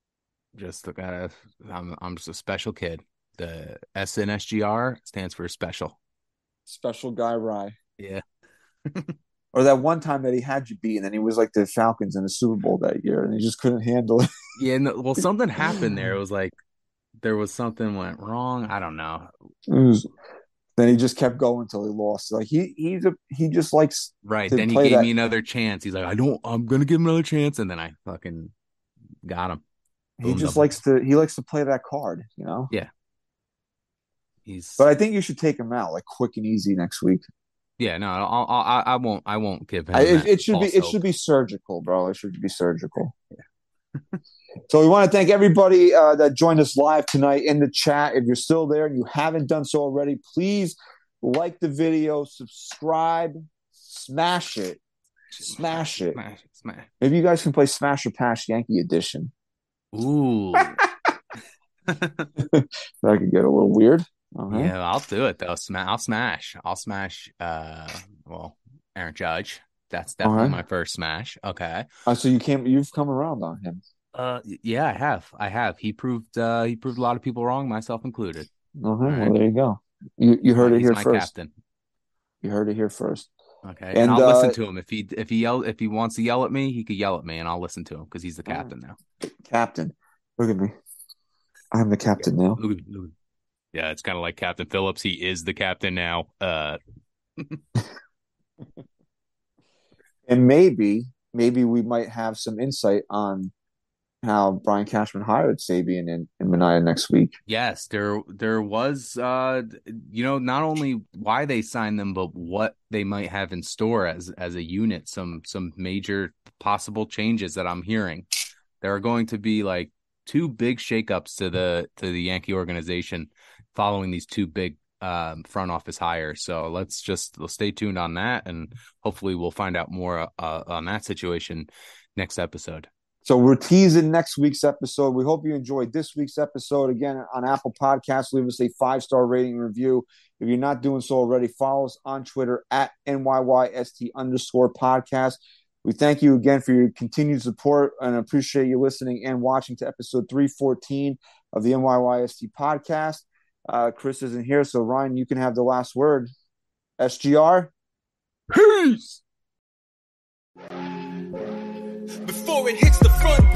I'm just a special kid. The SNSGR stands for special. Special guy Rye. Yeah. Or that one time that he had you beat, and then he was like the Falcons in the Super Bowl that year, and he just couldn't handle it. Yeah, no, well, something happened there. It was like there was something went wrong. I don't know. Then he just kept going until he lost. Like he just likes right. Then he gave me another chance. He's like, I'm gonna give him another chance, and then I fucking got him. He just likes to play that card, you know. Yeah. But I think you should take him out like quick and easy next week. Yeah, no, I won't give him. It should be surgical, bro. It should be surgical. Yeah. So we want to thank everybody that joined us live tonight in the chat. If you're still there and you haven't done so already, please like the video, subscribe, smash it. Maybe you guys can play Smash or Pass Yankee Edition. Ooh. That could get a little weird. Yeah, I'll do it though. I'll smash. Aaron Judge. That's definitely my first smash. Okay. So you've come around on him. Yeah, I have. He proved a lot of people wrong, myself included. Right. Well, there you go. You heard it here first. Captain. You heard it here first. Okay, and I'll listen to him if he wants to yell at me, he could yell at me, and I'll listen to him because he's the captain now. Captain, look at me. I'm the captain now. Look. Yeah, it's kind of like Captain Phillips. He is the captain now. And maybe we might have some insight on how Brian Cashman hired Sabean and Minaya next week. Yes, there was, not only why they signed them, but what they might have in store as a unit. Some major possible changes that I'm hearing. There are going to be like two big shakeups to the Yankee organization following these two big front office hires. So let's stay tuned on that, and hopefully we'll find out more on that situation next episode. So we're teasing next week's episode. We hope you enjoyed this week's episode. Again, on Apple Podcasts, leave us a 5-star rating review. If you're not doing so already, follow us on Twitter at NYYST_podcast. We thank you again for your continued support and appreciate you listening and watching to episode 314 of the NYYST podcast. Chris isn't here, so Ryan, you can have the last word. SGR, peace! Before it hits the front